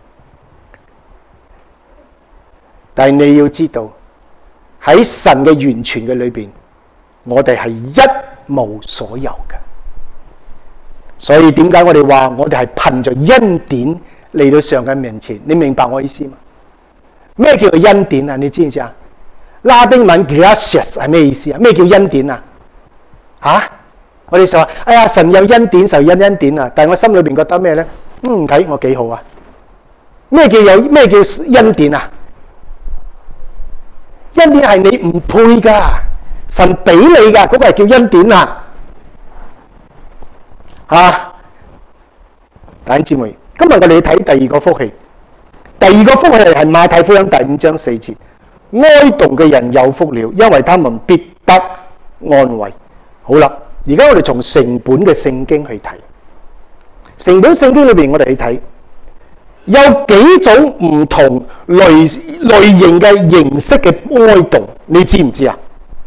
但係你要知道，喺神嘅完全嘅裏邊，我哋係一無所有嘅。所以點解我哋話我哋係憑着恩典嚟到上帝面前？你明白我意思嗎？咩叫做恩典啊？你知唔知啊？拉丁文 gracious 係咩意思啊？咩叫恩典啊？我哋就話，哎呀，神有恩典，受恩典啊！但係我心裏邊覺得咩咧？睇我幾好啊！咩叫恩典啊？恩典係你唔配噶，神俾你噶，嗰個係叫恩典啊！弟兄姊妹，今日我哋要睇第二個福氣。第二個福氣係馬太福音第5章4節，哀慟嘅人有福了，因為他們必得安慰。好啦，而家我哋從成本嘅聖經去睇，成本聖經裏邊我哋去睇有幾種唔同類型嘅形式嘅哀慟，你知唔知啊？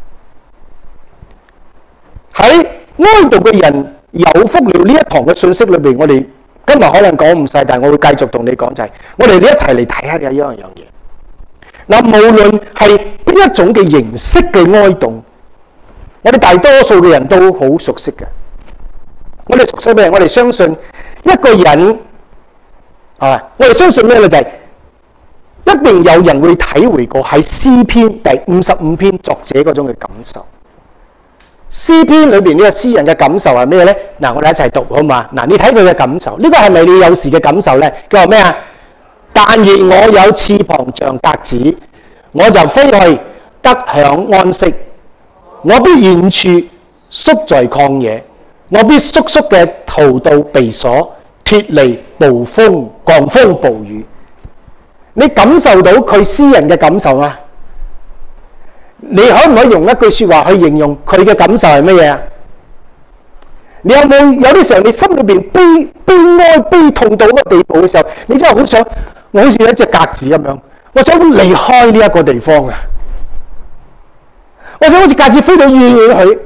喺哀慟嘅人有福了呢一堂嘅信息裏邊，我哋今日可能講唔晒，但係我會繼續同你講就係，我哋一齊嚟睇下嘅一樣嘢。嗱，無論係邊一種嘅形式嘅哀慟，我哋大多數嘅人都好熟悉嘅。我哋熟悉咩？我哋相信一個人我哋相信咩咧？就係一定有人會體會過喺詩篇第55篇作者嗰種嘅感受。詩篇裏邊呢個詩人嘅感受係咩咧？嗱，我哋一齊讀好嘛？嗱，你睇佢嘅感受，呢個係咪你有時嘅感受咧？佢話咩啊？但願我有翅膀像鴿子，我就飛去得享安息。我必遠處宿在曠野，我必速速嘅逃到避所，脫離暴風、狂風、暴雨。你感受到佢詩人嘅感受嗎？你可唔可以用一句說話去形容佢嘅感受係乜嘢啊？你有啲時候你心裏邊悲哀悲痛到一個地步嘅時候，你真係好想，我好似一隻鴿子咁樣，我想離開呢一個地方啊！我想好似鴿子飛到遠遠去，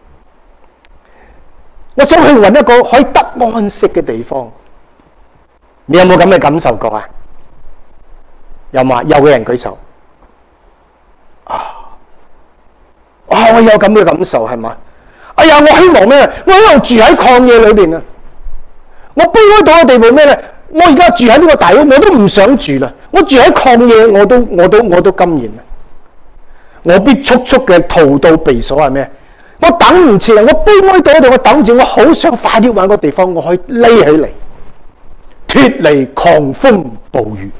我想去搵一個可以得安息嘅地方。你有冇咁嘅感受過啊？有冇？有嘅人舉手。我有咁嘅感受係嘛？哎呀，我希望咩？我希望住喺曠野裏邊啊！ 我悲哀到嘅地步咩咧？我而家住喺呢個大屋，我都唔想住啦。我住喺曠野，我都甘願啦。我必速速嘅逃到避所係咩？我等唔切啦！我悲哀到嗰度，我等住，我好想快啲揾個地方，我可以匿起嚟，脫離狂風暴雨。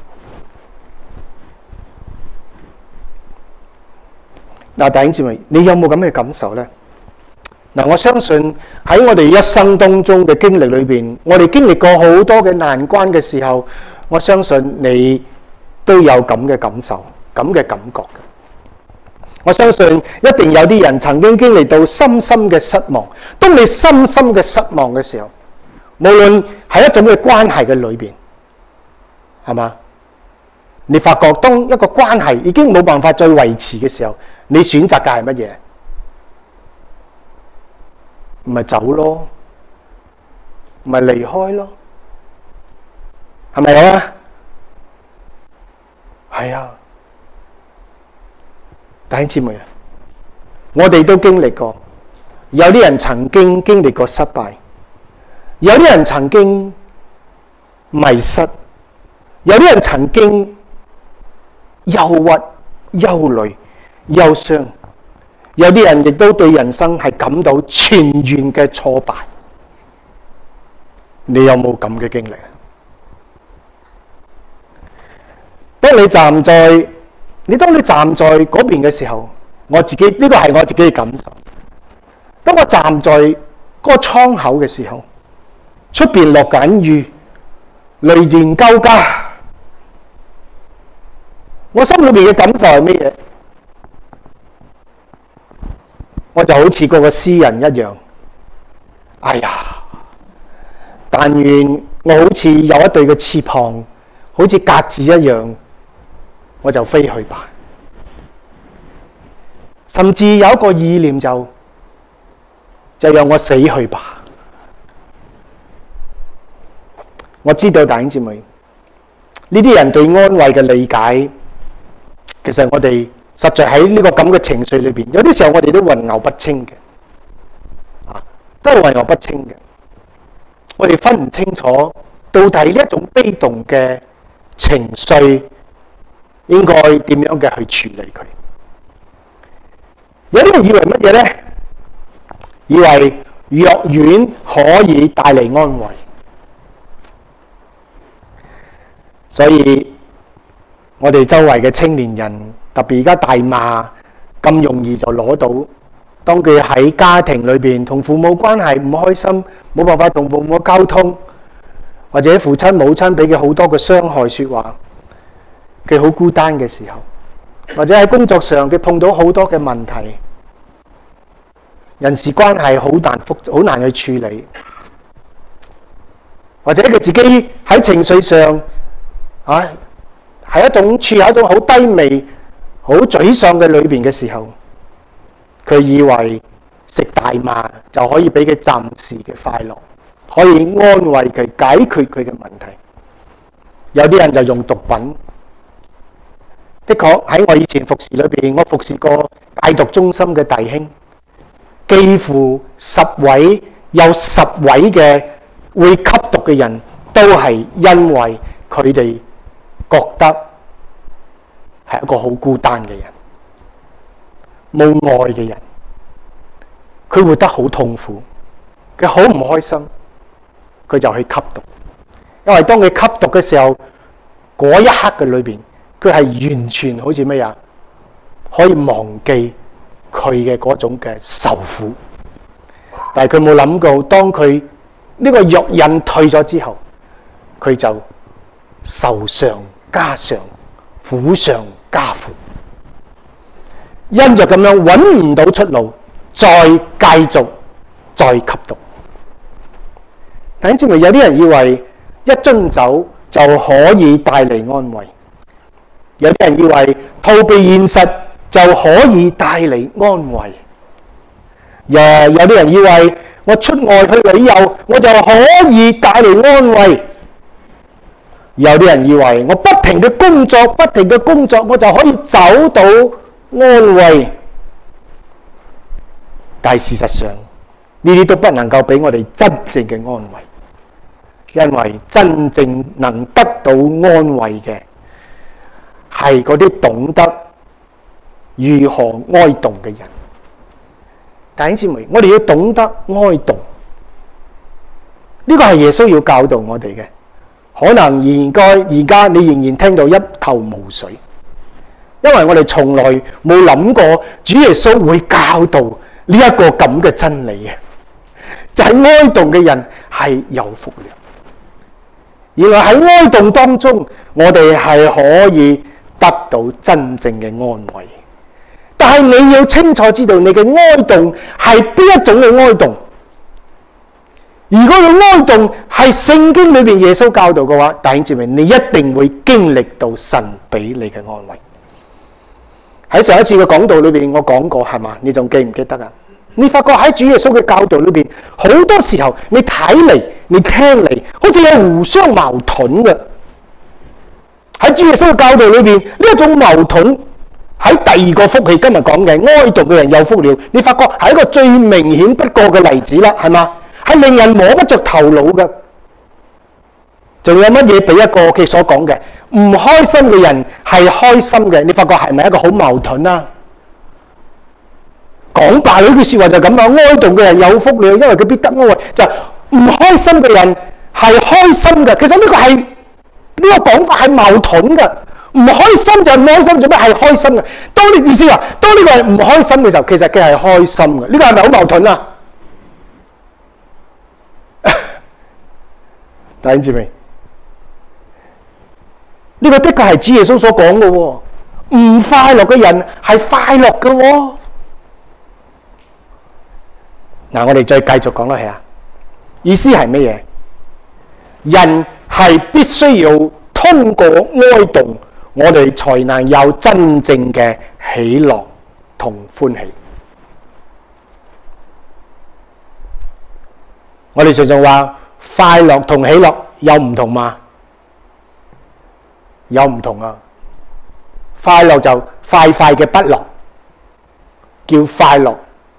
嗱，弟兄姊妹，你有冇咁嘅感受呢？嗱，我相信喺我哋一生當中嘅經歷裏邊，我哋經歷過好多嘅難關嘅時候，我相信你都有咁嘅感受、咁嘅感覺嘅。我相信一定有啲人曾經經歷到深深嘅失望。當你深深嘅失望嘅時候，無論係一種嘅關係嘅裏邊，係嘛？你發覺當一個關係已經冇辦法再維持嘅時候，你選擇嘅係乜嘢？唔係走咯，唔係離開咯，係咪啊？係啊，弟兄姊妹啊，我哋都經歷過，有啲人曾經經歷過失敗，有啲人曾經迷失，有啲人曾經憂鬱、憂慮、憂傷。有啲人亦都對人生係感到全然嘅挫敗。你有冇咁嘅經歷？當你站在嗰邊嘅時候，我自己呢個係我自己嘅感受。當我站在嗰個窗口嘅時候，出邊落緊雨，雷電交加，我心裏面嘅感受係咩嘢？我就好似嗰個詩人一樣，哎呀！但願我好似有一對嘅翅膀，好似鴿子一樣，我就飛去吧。甚至有一個意念就讓我死去吧。我知道弟兄姊妹，呢啲人對安慰嘅理解，其實我哋實在喺呢個咁嘅情緒裏邊，有啲時候我哋都混淆不清嘅，都係混淆不清嘅。我哋分唔清楚到底呢一種悲動嘅情緒應該點樣嘅去處理佢。有啲人以為乜嘢呢？以為藥丸可以帶嚟安慰，所以我哋周圍嘅青年人，特別而家大麻咁容易就攞到。當佢喺家庭裏邊同父母關係唔開心，冇辦法同父母溝通，或者父親母親俾佢好多嘅傷害說話，佢好孤單嘅時候，或者喺工作上佢碰到好多嘅問題，人事關係好難去處理，或者佢自己喺情緒上係處喺一種好低微、好沮喪嘅裏邊嘅時候，佢以為食大麻就可以俾佢暫時嘅快樂，可以安慰佢、解決佢嘅問題。有啲人就用毒品。的確喺我以前服侍裏邊，我服侍過戒毒中心嘅弟兄，幾乎10位有10位嘅會吸毒嘅人都係因為佢哋覺得係一個好孤單嘅人，冇愛嘅人，佢活得好痛苦，佢好唔開心，佢就去吸毒。因為當佢吸毒嘅時候，嗰一刻嘅裏邊，佢係完全好似乜嘢，可以忘記佢嘅嗰種嘅受苦。但係佢冇諗過，當佢呢個藥癮退咗之後，佢就愁上加上，苦上加苦，因着咁樣揾唔到出路，再繼續再吸毒。弟兄姊妹，有啲人以為一樽酒就可以帶嚟安慰，有啲人以為逃避現實就可以帶嚟安慰，有啲人以為我出外去旅遊我就可以帶嚟安慰，有啲人以為我不停嘅工作我就可以找到安慰。但係事實上呢啲都不能夠俾我哋真正嘅安慰。 因為真正能得到安慰嘅係嗰啲懂得如何哀慟嘅人。弟兄姊妹，我哋要懂得哀慟，呢個係耶穌要教導我哋嘅。可能而家你仍然聽到一頭霧水，因為我哋從來冇諗過主耶穌會教導呢一個咁嘅真理嘅，就係哀慟嘅人係有福了。原來喺哀慟當中，我哋係可以得到真正嘅安慰。但係你要清楚知道你嘅哀慟係邊一種嘅哀慟。如果個哀慟係聖經裏面耶穌教導嘅話，弟兄姊妹，你一定會經歷到神俾你嘅安慰。喺上一次嘅講道裏面我講過，係嘛？你仲記唔記得啊？你發覺喺主耶穌嘅教導裏面，好多時候你睇嚟你聽嚟好似有互相矛盾嘅。喺主耶穌嘅教導裏面，呢一種矛盾喺第二個福氣今日講嘅哀慟嘅人有福了，你發覺係一個最明顯不過嘅例子啦，係嘛？係令人摸不着頭腦嘅。仲有乜嘢比一個佢所講嘅唔開心嘅人係開心嘅？你發覺係咪一個好矛盾啊？講白呢句說話就咁啊！哀慟嘅人有福了，因為佢必得安慰。就唔開心嘅人係開心嘅。其實呢個講法係矛盾嘅。唔開心就唔開心，做咩係開心嘅？當你意思話，當呢個人唔開心嘅時候，其實佢係開心嘅。呢個係咪好矛盾啊？弟兄姊妹，呢個的確係主耶穌所講嘅喎。唔快樂嘅人係快樂嘅喎。嗱，我哋再繼續講落去啊。意思係乜嘢？人係必須要通過哀慟，我哋才能有真正嘅喜樂同歡喜。我哋常常話快樂同喜樂有唔同嘛？有唔同啊！快樂就快快嘅不樂，叫快樂；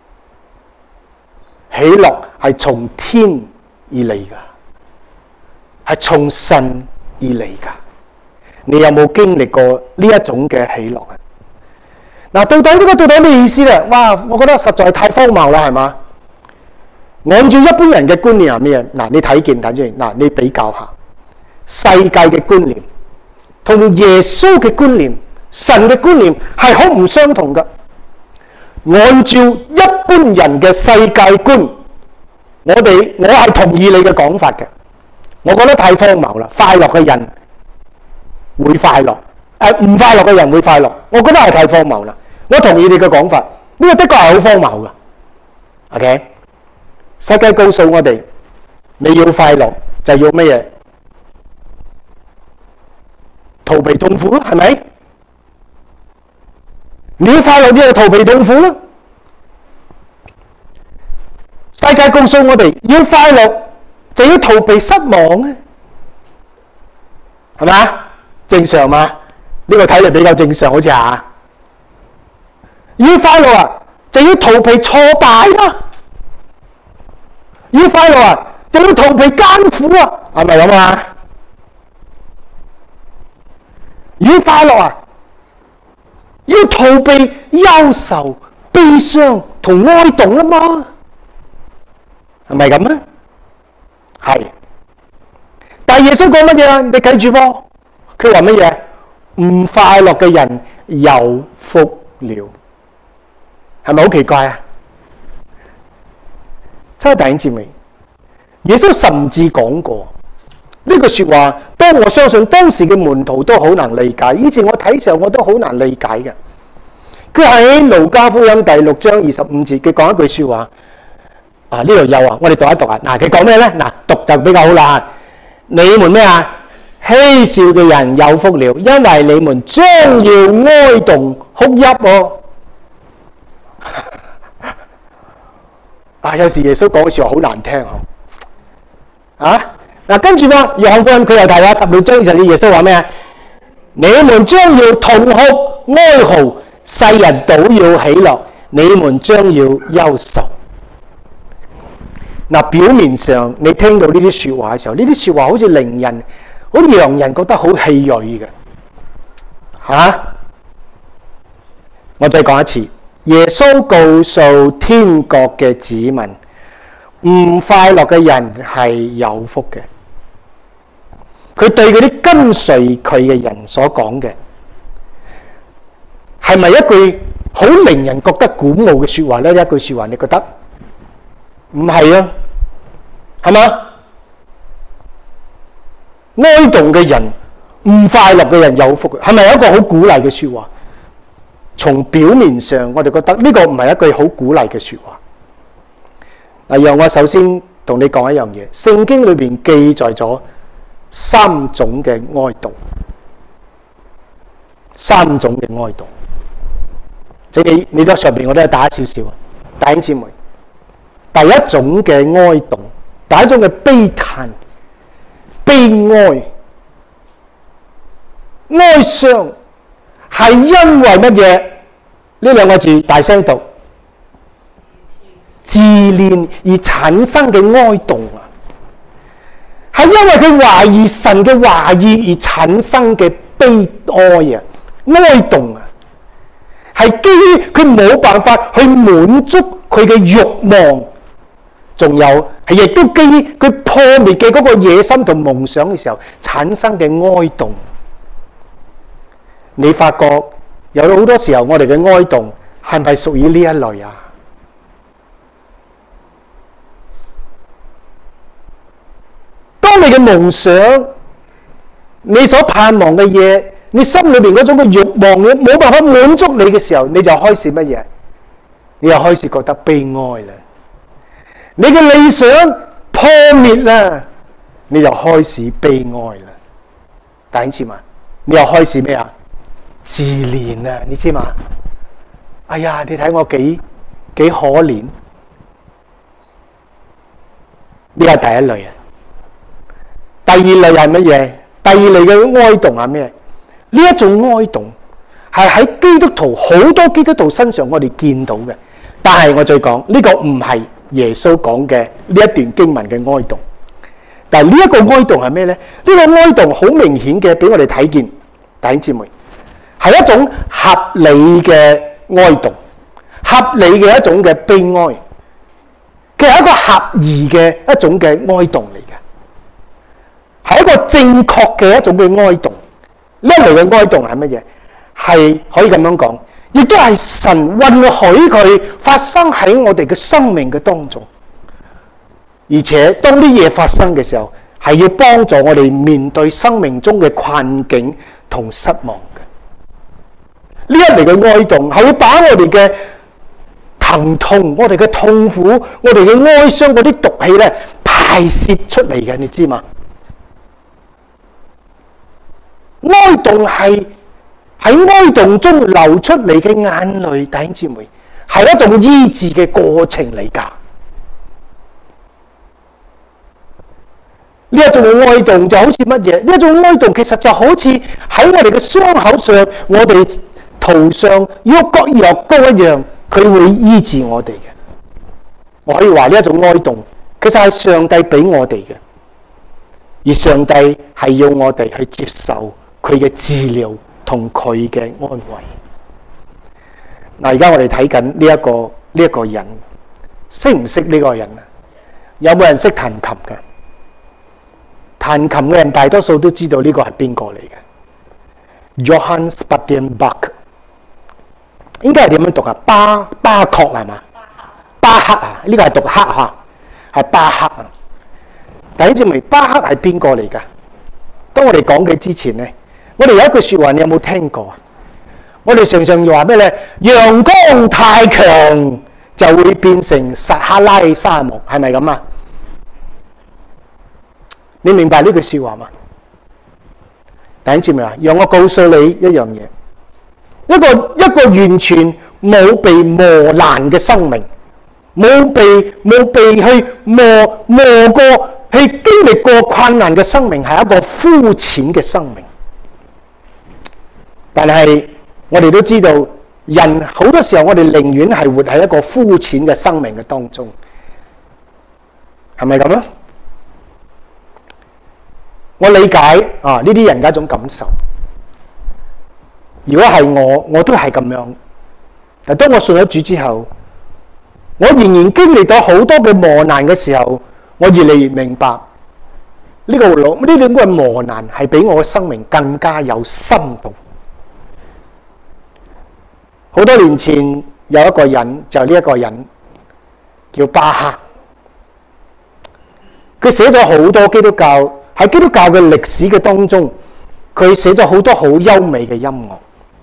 喜樂係從天而嚟㗎，係從神而嚟㗎。你有冇經歷過呢一種嘅喜樂啊？嗱，到底呢個到底咩意思咧？哇！我覺得實在太荒謬啦，係嘛？按照一般人嘅觀念係咩？嗱，你睇見嗱，你比較下世界嘅觀念同耶穌嘅觀念、神嘅觀念係好唔相同㗎。按照一般人嘅世界觀，我係同意你嘅講法嘅。我覺得太荒謬啦！快樂嘅人會快樂，唔快樂嘅人會快樂。我覺得係太荒謬啦！我同意你嘅講法，呢個的確係好荒謬㗎。OK。世界告訴我哋，你要快樂就要乜嘢？逃避痛苦咯，係咪？你要快樂，你就逃避痛苦咯。世界告訴我哋，要快樂就要逃避失望啊，係咪？正常嘛？呢個睇嚟比較正常，好似嚇。要快樂啊，就要逃避挫敗啦。要快樂啊，就要逃避艱苦啊，係咪咁啊？要快樂啊，要逃避憂愁、悲傷同哀慟啦嘛，係咪咁啊？係。但係耶穌講乜嘢啊？你記住噃，佢話乜嘢？唔快樂嘅人有福了，係咪好奇怪啊？真係弟兄姊妹，耶穌甚至講過呢句說話，當我相信當時嘅門徒都好難理解，以前我睇時候我都好難理解嘅。佢喺路加福音第6章25節，佢講一句說話，呢度有啊，我哋讀一讀啊。嗱，佢講咩咧？嗱，讀就比較好啦。你們咩啊？嬉笑嘅人有福了，因為你們將要哀慟哭泣哦。有時耶穌講嘅說話好難聽嗱，跟住話約翰福音佢又提啦，16章20節耶穌話咩啊？你們將要痛哭哀嚎，世人倒要喜樂，你們將要憂愁。 嗱，表面上你聽到呢啲説話嘅時候，呢啲説話好似令人，好似讓人覺得好氣餒嘅嚇。我再講一次，耶穌告訴天國嘅子民，唔快樂嘅人係有福嘅。佢對嗰啲跟隨佢嘅人所講嘅，係咪一句好令人覺得鼓舞嘅説話呢？一句説話，你覺得唔係啊？係嘛？哀慟嘅人、唔快樂嘅人有福嘅，係咪一個好鼓勵嘅説話？從表面上，我哋覺得呢個唔係一句好鼓勵嘅説話。嗱，讓我首先同你講一樣嘢，聖經裏邊記載咗三種嘅哀慟，三種嘅哀慟。即係你喺上邊，我都係打少少啊，弟兄姊妹。第一種嘅哀慟，第一種嘅悲嘆、悲哀、哀傷，係因為乜嘢？呢兩個字大聲讀，自憐而產生嘅哀慟啊！係因為佢懷疑神嘅話語而產生嘅悲哀啊、哀慟啊！係基於佢冇辦法去滿足佢嘅慾望，仲有係亦都基於佢破滅嘅嗰個野心同夢想嘅時候產生嘅哀慟。你發覺有好多時候我哋嘅哀慟係咪屬於呢一類啊？當你嘅夢想、你所盼望嘅嘢，你心裏邊嗰種嘅慾望，你冇辦法滿足你嘅時候，你就開始乜嘢？你又開始覺得悲哀啦。你嘅理想破滅啦，你就開始悲哀啦。弟兄姊妹，你又開始咩啊？自憐啊，你知嘛？哎呀，你睇我幾可憐。呢係第一類啊。第二類係乜嘢？第二類嘅哀慟係咩？呢一種哀慟係喺基督徒好多基督徒身上我哋見到嘅，但係我再講呢個唔係耶穌講嘅呢一段經文嘅哀慟。但係呢一個哀慟係咩呢？呢個哀慟好明顯嘅俾我哋睇見，弟兄姊妹係一種合理嘅哀慟，合理嘅一種嘅悲哀，佢係一個合宜嘅一種嘅哀慟嚟嘅，係一個正確嘅一種嘅哀慟。呢一類嘅哀慟係乜嘢？係可以咁樣講，亦都係神允許佢發生喺我哋嘅生命嘅當中。而且當啲嘢發生嘅時候，係要幫助我哋面對生命中嘅困境同失望嘅。呢一類嘅哀慟係會把我哋嘅疼痛、我哋嘅痛苦、我哋嘅哀傷嗰啲毒氣咧排泄出嚟嘅，你知嘛？哀慟係喺哀慟中流出嚟嘅眼淚，弟兄姊妹，係一種醫治嘅過程嚟㗎。呢一種嘅哀慟就好似乜嘢？呢一種哀慟其實就好似喺我哋嘅傷口上，我哋塗上喐角藥膏一樣，佢會醫治我哋嘅。我可以話呢一種哀慟，其實係上帝俾我哋嘅，而上帝係要我哋去接受佢嘅治療同佢嘅安慰。嗱，而家我哋睇緊呢一個人，識唔識呢個人啊？有冇人識彈琴嘅？彈琴嘅人大多數都知道呢個係邊個嚟嘅 ？Johann Sebastian Bach， 應該係點樣讀啊？巴確係嘛？巴克啊？呢個係讀克嚇，係巴克啊！弟兄姊妹，巴克係邊個嚟㗎？當我哋講嘅之前咧，我哋有一句説話，你有冇聽過啊？我哋常常話咩咧？陽光太強就會變成撒哈拉沙漠，係咪咁啊？你明白呢句説話嗎？弟兄姊妹啊，讓我告訴你一樣嘢，一個完全冇被磨難嘅生命，冇被去磨過，去經歷過困難嘅生命，係一個膚淺嘅生命。但係我哋都知道，人好多時候我哋寧願係活喺一個膚淺嘅生命嘅當中。 係咪咁啊？我理解啊呢啲人嘅一種感受。如果係我都係咁樣。但當我信咗主之後，我仍然經歷到好多嘅磨難嘅時候，我越嚟越明白呢兩個磨難係比我嘅生命更加有深度。好多年前有一個人，就呢一個人叫巴克，佢寫咗好多基督教喺基督教嘅歷史嘅當中，佢寫咗好多好優美嘅音樂。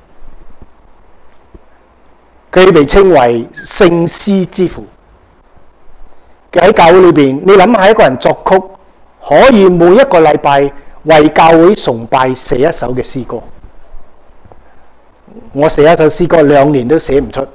佢被稱為聖詩之父。佢喺教會裏邊，你諗下一個人作曲，可以每一個禮拜為教會崇拜寫一首嘅詩歌。我寫一首詩歌2年都寫唔出。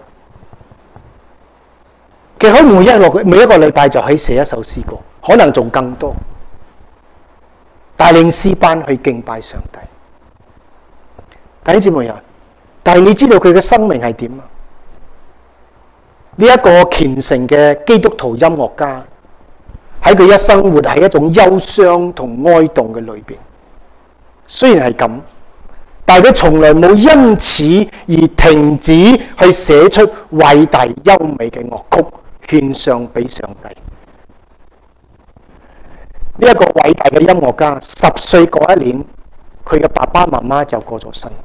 佢可以每一個禮拜就可以寫一首詩歌，可能仲更多。帶領詩班去敬拜上帝。弟兄姊妹啊，但係你知道佢嘅生命係點啊？呢一個虔誠嘅基督徒音樂家，喺佢一生活喺一種憂傷同哀慟嘅裏邊。雖然係咁，但係佢從來冇因此而停止去寫出偉大優美嘅樂曲，獻上俾上帝。呢一個偉大嘅音樂家，10歲嗰一年，佢嘅爸爸媽媽就過咗身，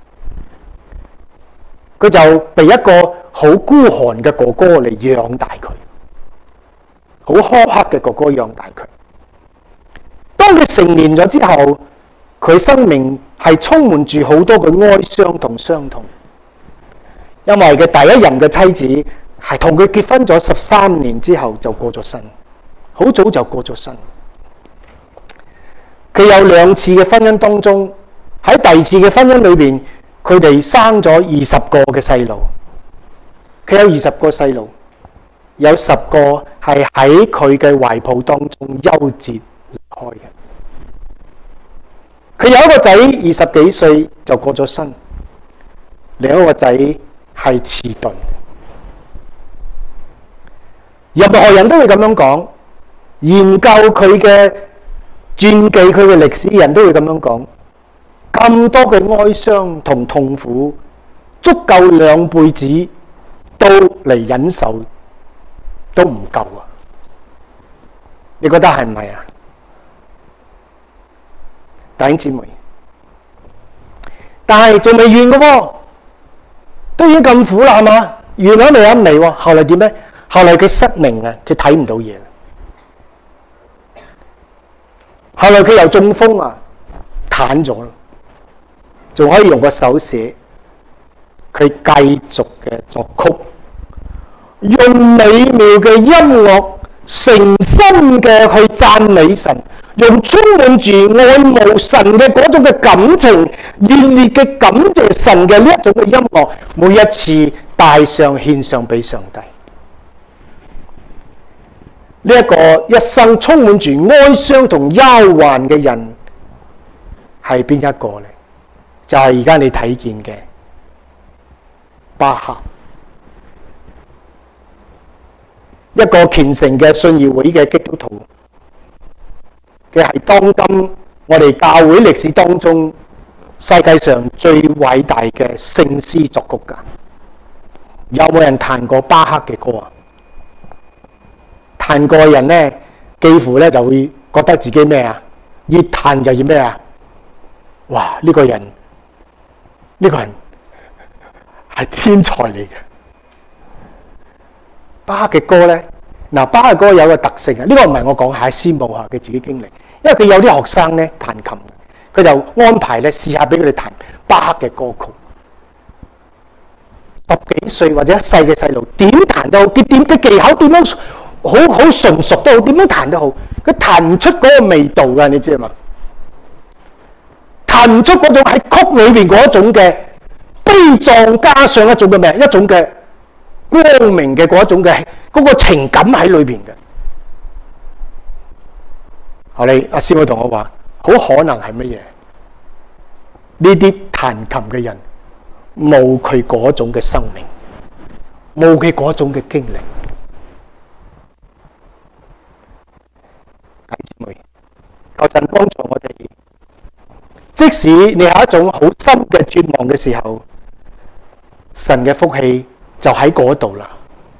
佢就被一個好孤寒嘅哥哥嚟養大佢，好苛刻嘅哥哥養大佢。當佢成年咗之後，佢生命係充滿住好多嘅哀傷同傷痛，因為佢第一任嘅妻子係同佢結婚咗13年之後就過咗身，好早就過咗身。佢有2次嘅婚姻當中，喺第2次嘅婚姻裏邊，佢哋生咗20個嘅細路。佢有20個細路，有10個係喺佢嘅懷抱當中夭折離開嘅。佢有一個仔20幾歲就過咗身，另一個仔係遲鈍。任何人都會咁樣講，研究佢嘅傳記、佢嘅歷史人都會咁樣講。咁多嘅哀傷同痛苦，足夠2輩子都嚟忍受，都唔夠啊！你覺得係唔係啊？弟兄姊妹，但係仲未完嘅喎，都已經咁苦啦，係嘛？完咗未啊？未喎。後來點咧？後來佢失明啊，佢睇唔到嘢。後來佢又中風啊，癱咗啦，仲可以用個手寫。佢繼續嘅作曲，用美妙嘅音樂，誠心嘅去讚美神，用充滿住愛慕神嘅嗰種嘅感情，熱烈嘅感謝神嘅呢一種嘅音樂，每一次帶上獻上俾上帝。呢一個一生充滿住哀傷同憂患嘅人係邊一個呢？就係而家你睇見嘅巴克，一個虔誠嘅信義會嘅基督徒，佢係當今我哋教會歷史當中世界上最偉大嘅聖詩作曲家。有冇人彈過巴克嘅歌啊？彈過嘅人咧，幾乎咧就會覺得自己咩啊？越彈就越咩啊？哇！呢個人係天才嚟嘅。巴克嘅歌咧，嗱，巴克嘅歌有個特性啊，呢個唔係我講，係師母啊佢自己經歷，因為佢有啲學生咧彈琴，佢就安排咧試下俾佢哋彈巴克嘅歌曲。10幾歲或者細嘅細路點彈都好，點嘅技巧點樣好純熟都好，點樣彈都好，佢彈唔出嗰個味道㗎，你知嘛？彈唔出嗰種喺曲裏面嗰種嘅悲壯，加上一種嘅咩？一種嘅光明嘅嗰一種嘅嗰個情感喺裏邊嘅。後嚟阿師母同我話，好可能係乜嘢？呢啲彈琴嘅人冇佢嗰種嘅生命，冇佢嗰種嘅經歷。 妹，求神幫助我哋。即使你係一種好深嘅絕望嘅時候，神嘅福氣就喺嗰度啦。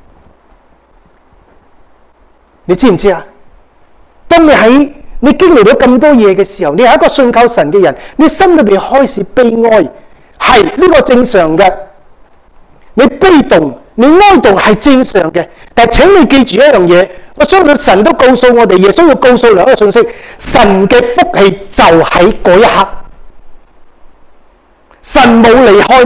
你知唔知啊？當你經歷到咁多嘢嘅時候，你係一個信靠神嘅人，你心裏邊開始悲哀，係呢個正常嘅。你悲動、你哀動係正常嘅，但係請你記住一樣嘢，我相信神都告訴我哋，耶穌要告訴兩個信息：神嘅福氣就喺嗰一刻，神冇離開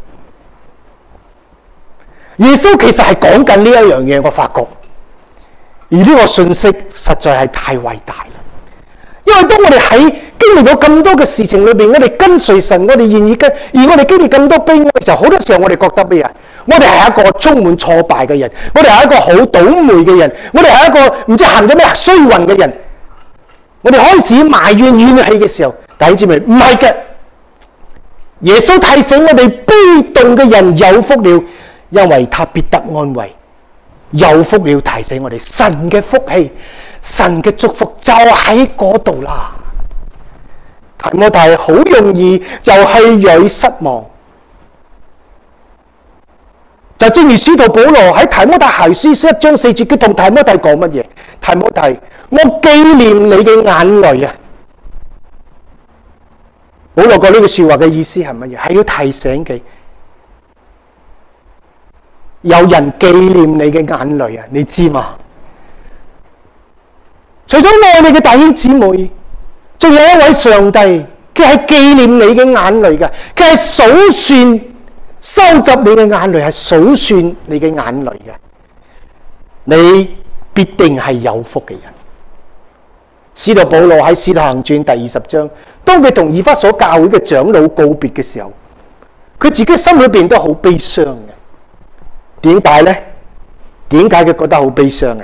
你。耶穌其實係講緊呢一樣嘢，我發覺，而呢個信息實在係太偉大啦。因為當我哋喺經歷到咁多嘅事情裏邊，我哋跟隨神，我哋願意跟，而我哋經歷咁多悲哀嘅時候，好多時候我哋覺得咩啊？我哋係一個充滿挫敗嘅人，我哋係一個好倒霉嘅人，我哋係一個唔知行咗咩衰運嘅人。我哋開始埋怨怨氣嘅時候，弟兄姊妹，唔係嘅。耶穌提醒我哋，悲動嘅人有福了，因為他必得安慰。有福了，提醒我哋神嘅福氣、神嘅祝福就喺嗰度啦。提摩太好容易就氣餒失望，就正如使徒保羅喺提摩太後書1章4節，佢同提摩太講乜嘢？提摩太，我紀念你嘅眼淚啊！保羅講呢句說話嘅意思係乜嘢？係要提醒佢，有人紀念你嘅眼淚啊！你知嘛？除咗愛你嘅弟兄姊妹，仲有一位上帝，佢係紀念你嘅眼淚嘅，佢係數算收集你嘅眼淚，係數算你嘅眼淚嘅。你必定係有福嘅人。使徒保羅喺《使徒行傳》第20章，當佢同以弗所教會嘅長老告別嘅時候，佢自己心裏邊都好悲傷嘅。點解呢？點解佢覺得好悲傷啊？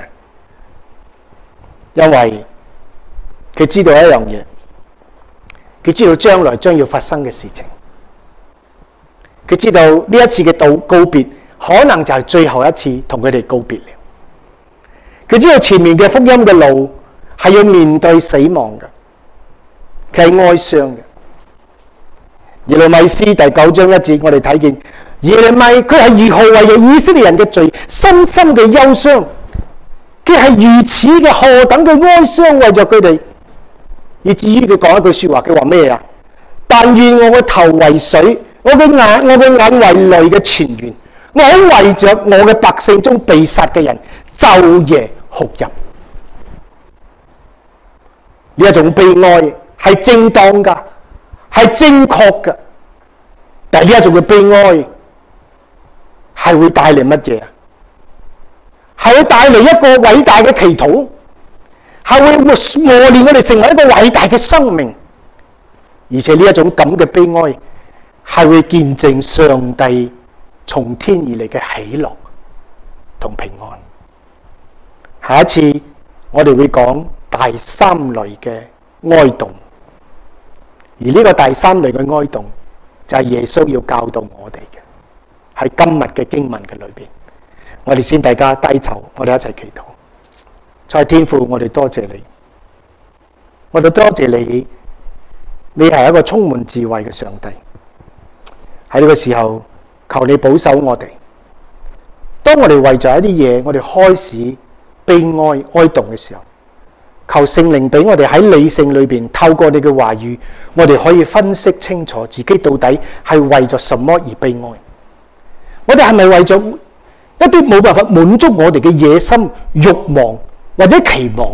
因為佢知道一樣嘢，佢知道將來將要發生嘅事情，佢知道呢一次嘅告別可能就係最後一次同佢哋告別了。佢知道前面嘅福音嘅路係要面對死亡嘅，佢係哀傷嘅。耶利米書第9章1節，我哋睇見耶利米佢係如何為咗以色列人嘅罪深深嘅憂傷，佢係如此嘅何等嘅哀傷為咗佢哋，以至於佢講一句說話，佢話咩啊？但願我嘅頭為水，我嘅眼為淚嘅泉源，我好為着我嘅百姓中被殺嘅人晝夜哭泣。呢一種悲哀係正當噶，係正確噶，但係呢一種嘅悲哀係會帶嚟乜嘢啊？係會帶嚟一個偉大嘅祈禱，係會磨練我哋成為一個偉大嘅生命，而且呢一種咁嘅悲哀係會見證上帝從天而嚟嘅喜樂同平安。下一次我哋會講第三類嘅哀慟，而呢個第三類嘅哀慟就係耶穌要教導我哋嘅，喺今日嘅經文嘅裏邊。我哋先大家低頭，我哋一齊祈禱。在天父，我哋多謝你，我哋多謝你，你係一個充滿智慧嘅上帝。喺呢個時候，求你保守我哋。當我哋為咗一啲嘢，我哋開始悲哀哀慟嘅時候，求聖靈俾我哋喺理性裏邊，透過你嘅話語，我哋可以分析清楚自己到底係為咗什麼而悲哀。我哋係咪為咗一啲冇辦法滿足我哋嘅野心、慾望或者期望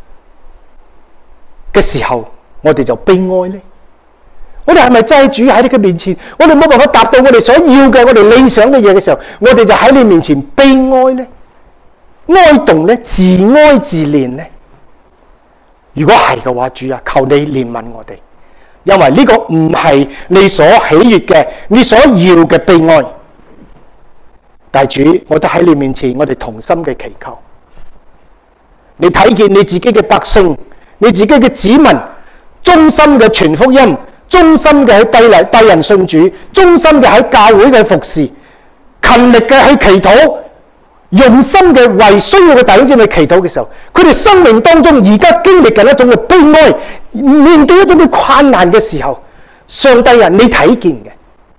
嘅時候，我哋就悲哀呢？我哋係咪真係主喺你嘅面前，我哋冇辦法達到我哋所要嘅、我哋理想嘅嘢嘅時候，我哋就喺你面前悲哀呢？哀慟呢？自哀自憐呢？如果係嘅話，主啊，求你憐憫我哋，因為呢個唔係你所喜悅嘅、你所要嘅悲哀。大主，我哋喺你面前，我哋同心嘅祈求，你睇見你自己嘅百姓，你自己嘅子民，忠心嘅傳福音，忠心嘅喺帶人信主，忠心嘅喺教會嘅服侍，勤力嘅去祈禱， 用心嘅為需要嘅弟兄姊妹祈禱嘅時候，佢哋生命當中而家經歷緊一種嘅悲哀，面對一種嘅困難嘅時候，上帝啊，你睇見嘅，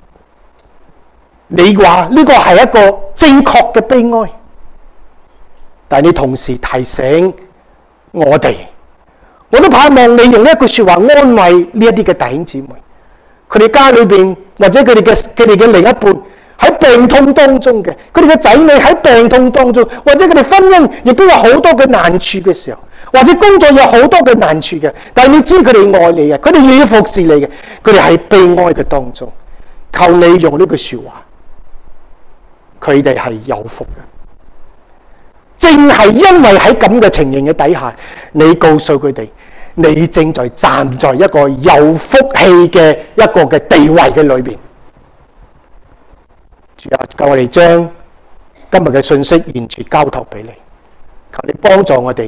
你話呢個係一個正確嘅悲哀，但係你同時提醒我哋，我都盼望你用一句說話安慰呢一啲嘅弟兄姊妹，佢哋家裏邊或者佢哋嘅另一半喺病痛當中嘅，佢哋嘅仔女喺病痛當中，或者佢哋婚姻亦都有好多嘅難處嘅時候，或者工作有好多嘅難處嘅，但係你知佢哋愛你嘅，佢哋願意服侍你嘅，佢哋喺悲哀嘅當中，求你用呢句說話，佢哋係有福嘅。正係因為喺咁嘅情形嘅底下，你告訴佢哋，你正在站在一個有福氣嘅一個嘅地位嘅裏邊。主啊，求我哋將今日嘅信息完全交託俾你，求你幫助我哋，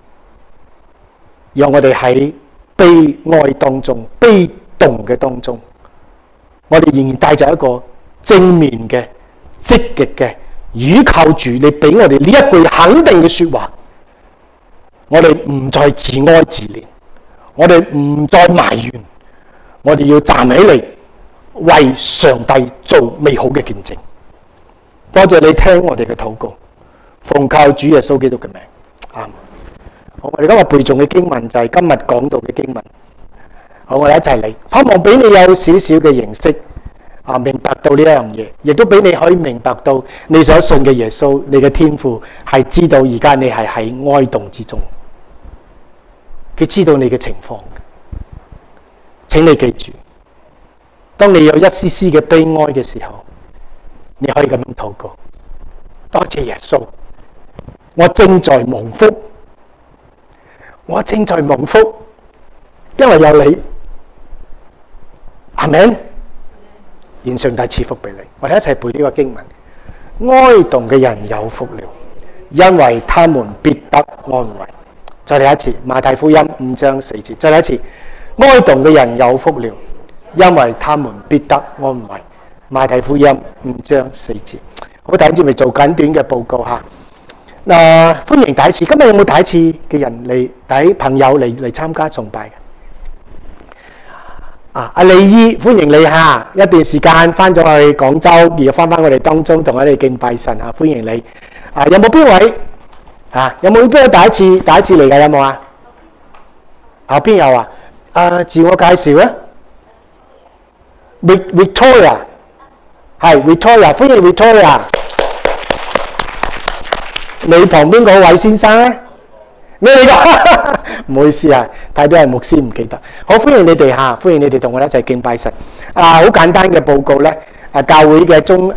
讓我哋喺悲哀當中、悲動嘅當中，我哋仍然帶着一個正面嘅、積極嘅，倚靠住你俾我哋呢一句肯定嘅說話。我哋唔再自哀自憐，我哋唔再埋怨，我哋要站起嚟為上帝做美好嘅見證。多謝你聽我哋嘅禱告，奉靠主耶穌基督嘅名，阿們。好，我哋今日背誦嘅經文就係今日講到嘅經文。好，我哋一齊嚟，盼望俾你有少少嘅認識，明白到呢一樣嘢，亦都俾你可以明白到你所信嘅耶穌，你嘅天父係知道而家你係喺哀慟之中，佢知道你嘅情況。請你記住，當你有一絲絲嘅悲哀嘅時候，你可以咁樣禱告：多謝耶穌，我正在蒙福，我正在蒙福，因為有你。阿們。願上帝賜福俾你。我哋一齊背呢個經文：哀慟嘅人有福了，因為他們必得安慰。再嚟一次，馬太福音5章4節。再嚟一次，哀慟嘅人有福了，因為他們必得安慰。馬太福音5章4節。好，弟兄姊妹做簡短嘅報告嚇。歡迎第一次，今日有冇第一次嘅人嚟？第一朋友嚟參加崇拜嘅？阿李姨，歡迎你嚇！一段時間翻咗去廣州，而翻我哋當中同我哋敬拜神嚇，歡迎你。有冇邊位？有冇邊位第一次嚟嘅？有冇啊？邊有啊？自我介紹啊 ！Victoria 係 Victoria， 歡迎 Victoria。你旁邊嗰位先生咧？咩嚟㗎？唔好意思啊，太多係牧師唔記得。好，歡迎你哋嚇，歡迎你哋同我哋一齊敬拜神。好簡單嘅報告咧，教會嘅中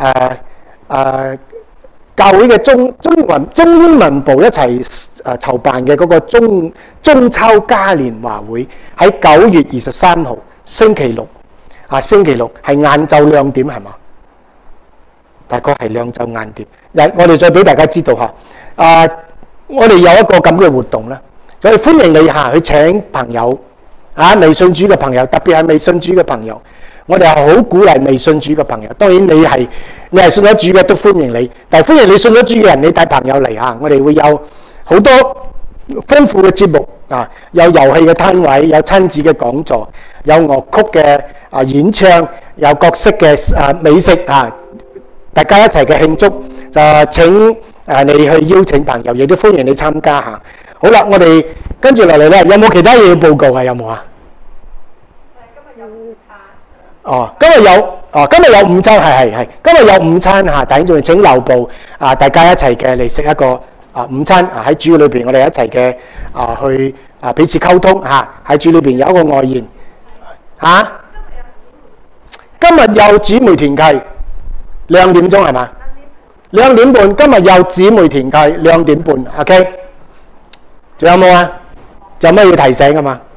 英文部一齊籌辦嘅嗰個中秋嘉年華會，喺9月23號星期六星期六係晏晝2點係嘛？大概係2晝晏點。我哋再俾大家知道嚇，我哋有一個咁嘅活動咧，所以歡迎你嚇去請朋友未信主嘅朋友，特別係未信主嘅朋友，我哋係好鼓勵未信主嘅朋友。當然你係信咗主嘅都歡迎你，但係歡迎你信咗主嘅人，你帶朋友嚟嚇，我哋會有好多豐富嘅節目有遊戲嘅攤位，有親子嘅講座，有樂曲嘅演唱，有各式嘅美食大家一齊嘅慶祝，就請你去邀請朋友，亦都歡迎你參加嚇。好啦，我哋跟住落嚟咧，有冇其他嘢要報告啊？有冇啊？今日有午餐。今日有午餐，係。今日有午餐嚇，弟兄姊妹請留步大家一齊嘅嚟食一個午餐喺主裏邊，我哋一齊嘅去彼此溝通喺主裏邊有一個愛宴嚇。今日有姊妹團契2點鐘係嘛？2點半，今日有姊妹團契2點半 ，OK。仲有冇啊？仲有咩要提醒㗎嘛？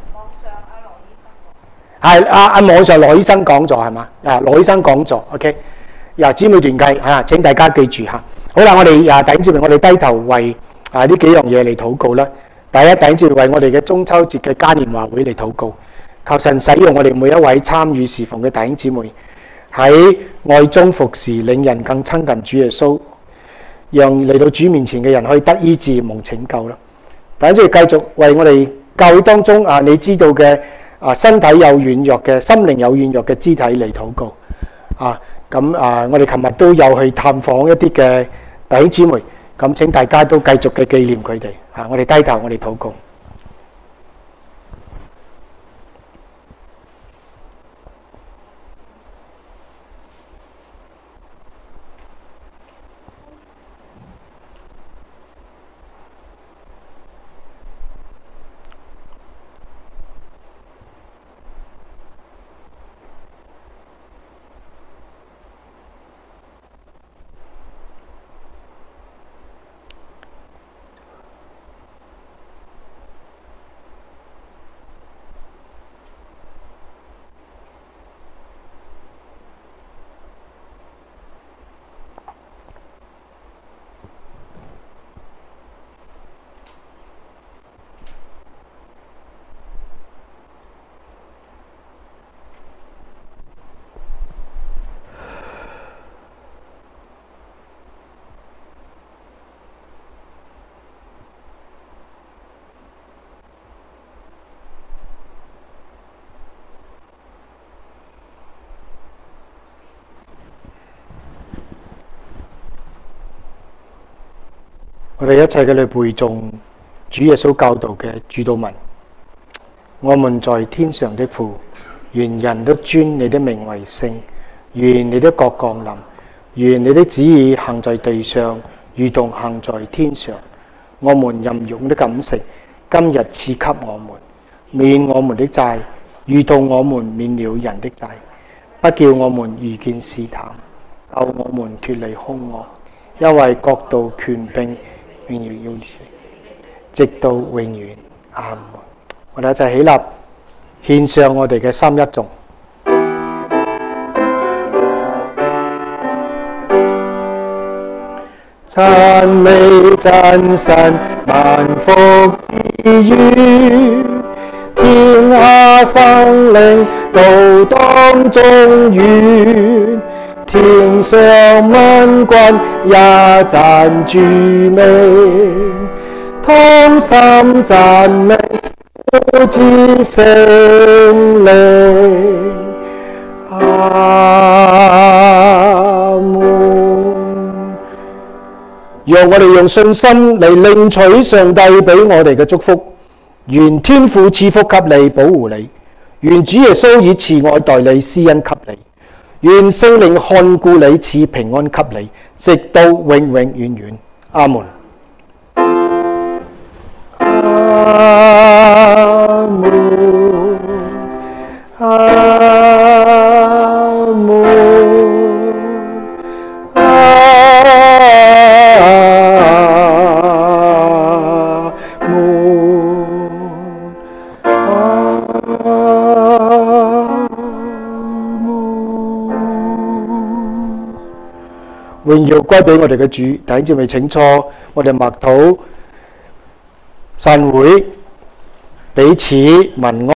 網上羅醫生講座係嘛？羅醫生講座 ，OK。由姊妹團契請大家記住嚇。好啦，我哋弟兄姊妹，我哋低頭為呢幾樣嘢嚟禱告啦。第一，弟兄姊妹為我哋嘅中秋節嘅嘉年華會嚟禱告，求神使用我哋每一位參與侍奉嘅弟兄姊妹，喺愛中服侍，令人更親近主耶穌。 讓嚟到主面前嘅人可以得醫治蒙拯救啦。等住繼續為我哋教會當中你知道嘅身體有軟弱嘅、心靈有軟弱嘅肢體嚟禱告我哋琴日都有去探訪一啲嘅弟兄姊妹，咁請大家都繼續嘅紀念佢哋我哋低頭，我哋禱告。我哋一齊嘅嚟背誦主耶穌教導嘅主禱文。我們在天上的父，願人都尊你的名為聖，願你的國降臨，願你的旨意行在地上，如同行在天上。我們任用的飲食，今日賜給我們，免我們的債，如同我們免了人的債，不叫我們遇見試探，救我們脫離兇惡，因為國度、權柄永遠要直到永遠。阿門。我哋一齊起立，獻上我哋嘅三一頌。讚美真神，萬福之源，天下生靈都當中願。天上萬軍也讚主名，同心讚美父子聖靈。阿門。讓我哋用信心嚟領取上帝俾我哋嘅祝福。願天父賜福給你，保護你；願主耶穌以慈愛待你，施恩給你。願聖靈看顧你，賜平安給你，直到永永遠遠。阿門。阿門。阿門。榮耀歸俾我哋嘅主。弟兄姊妹請坐，我哋默禱散會，彼此問安。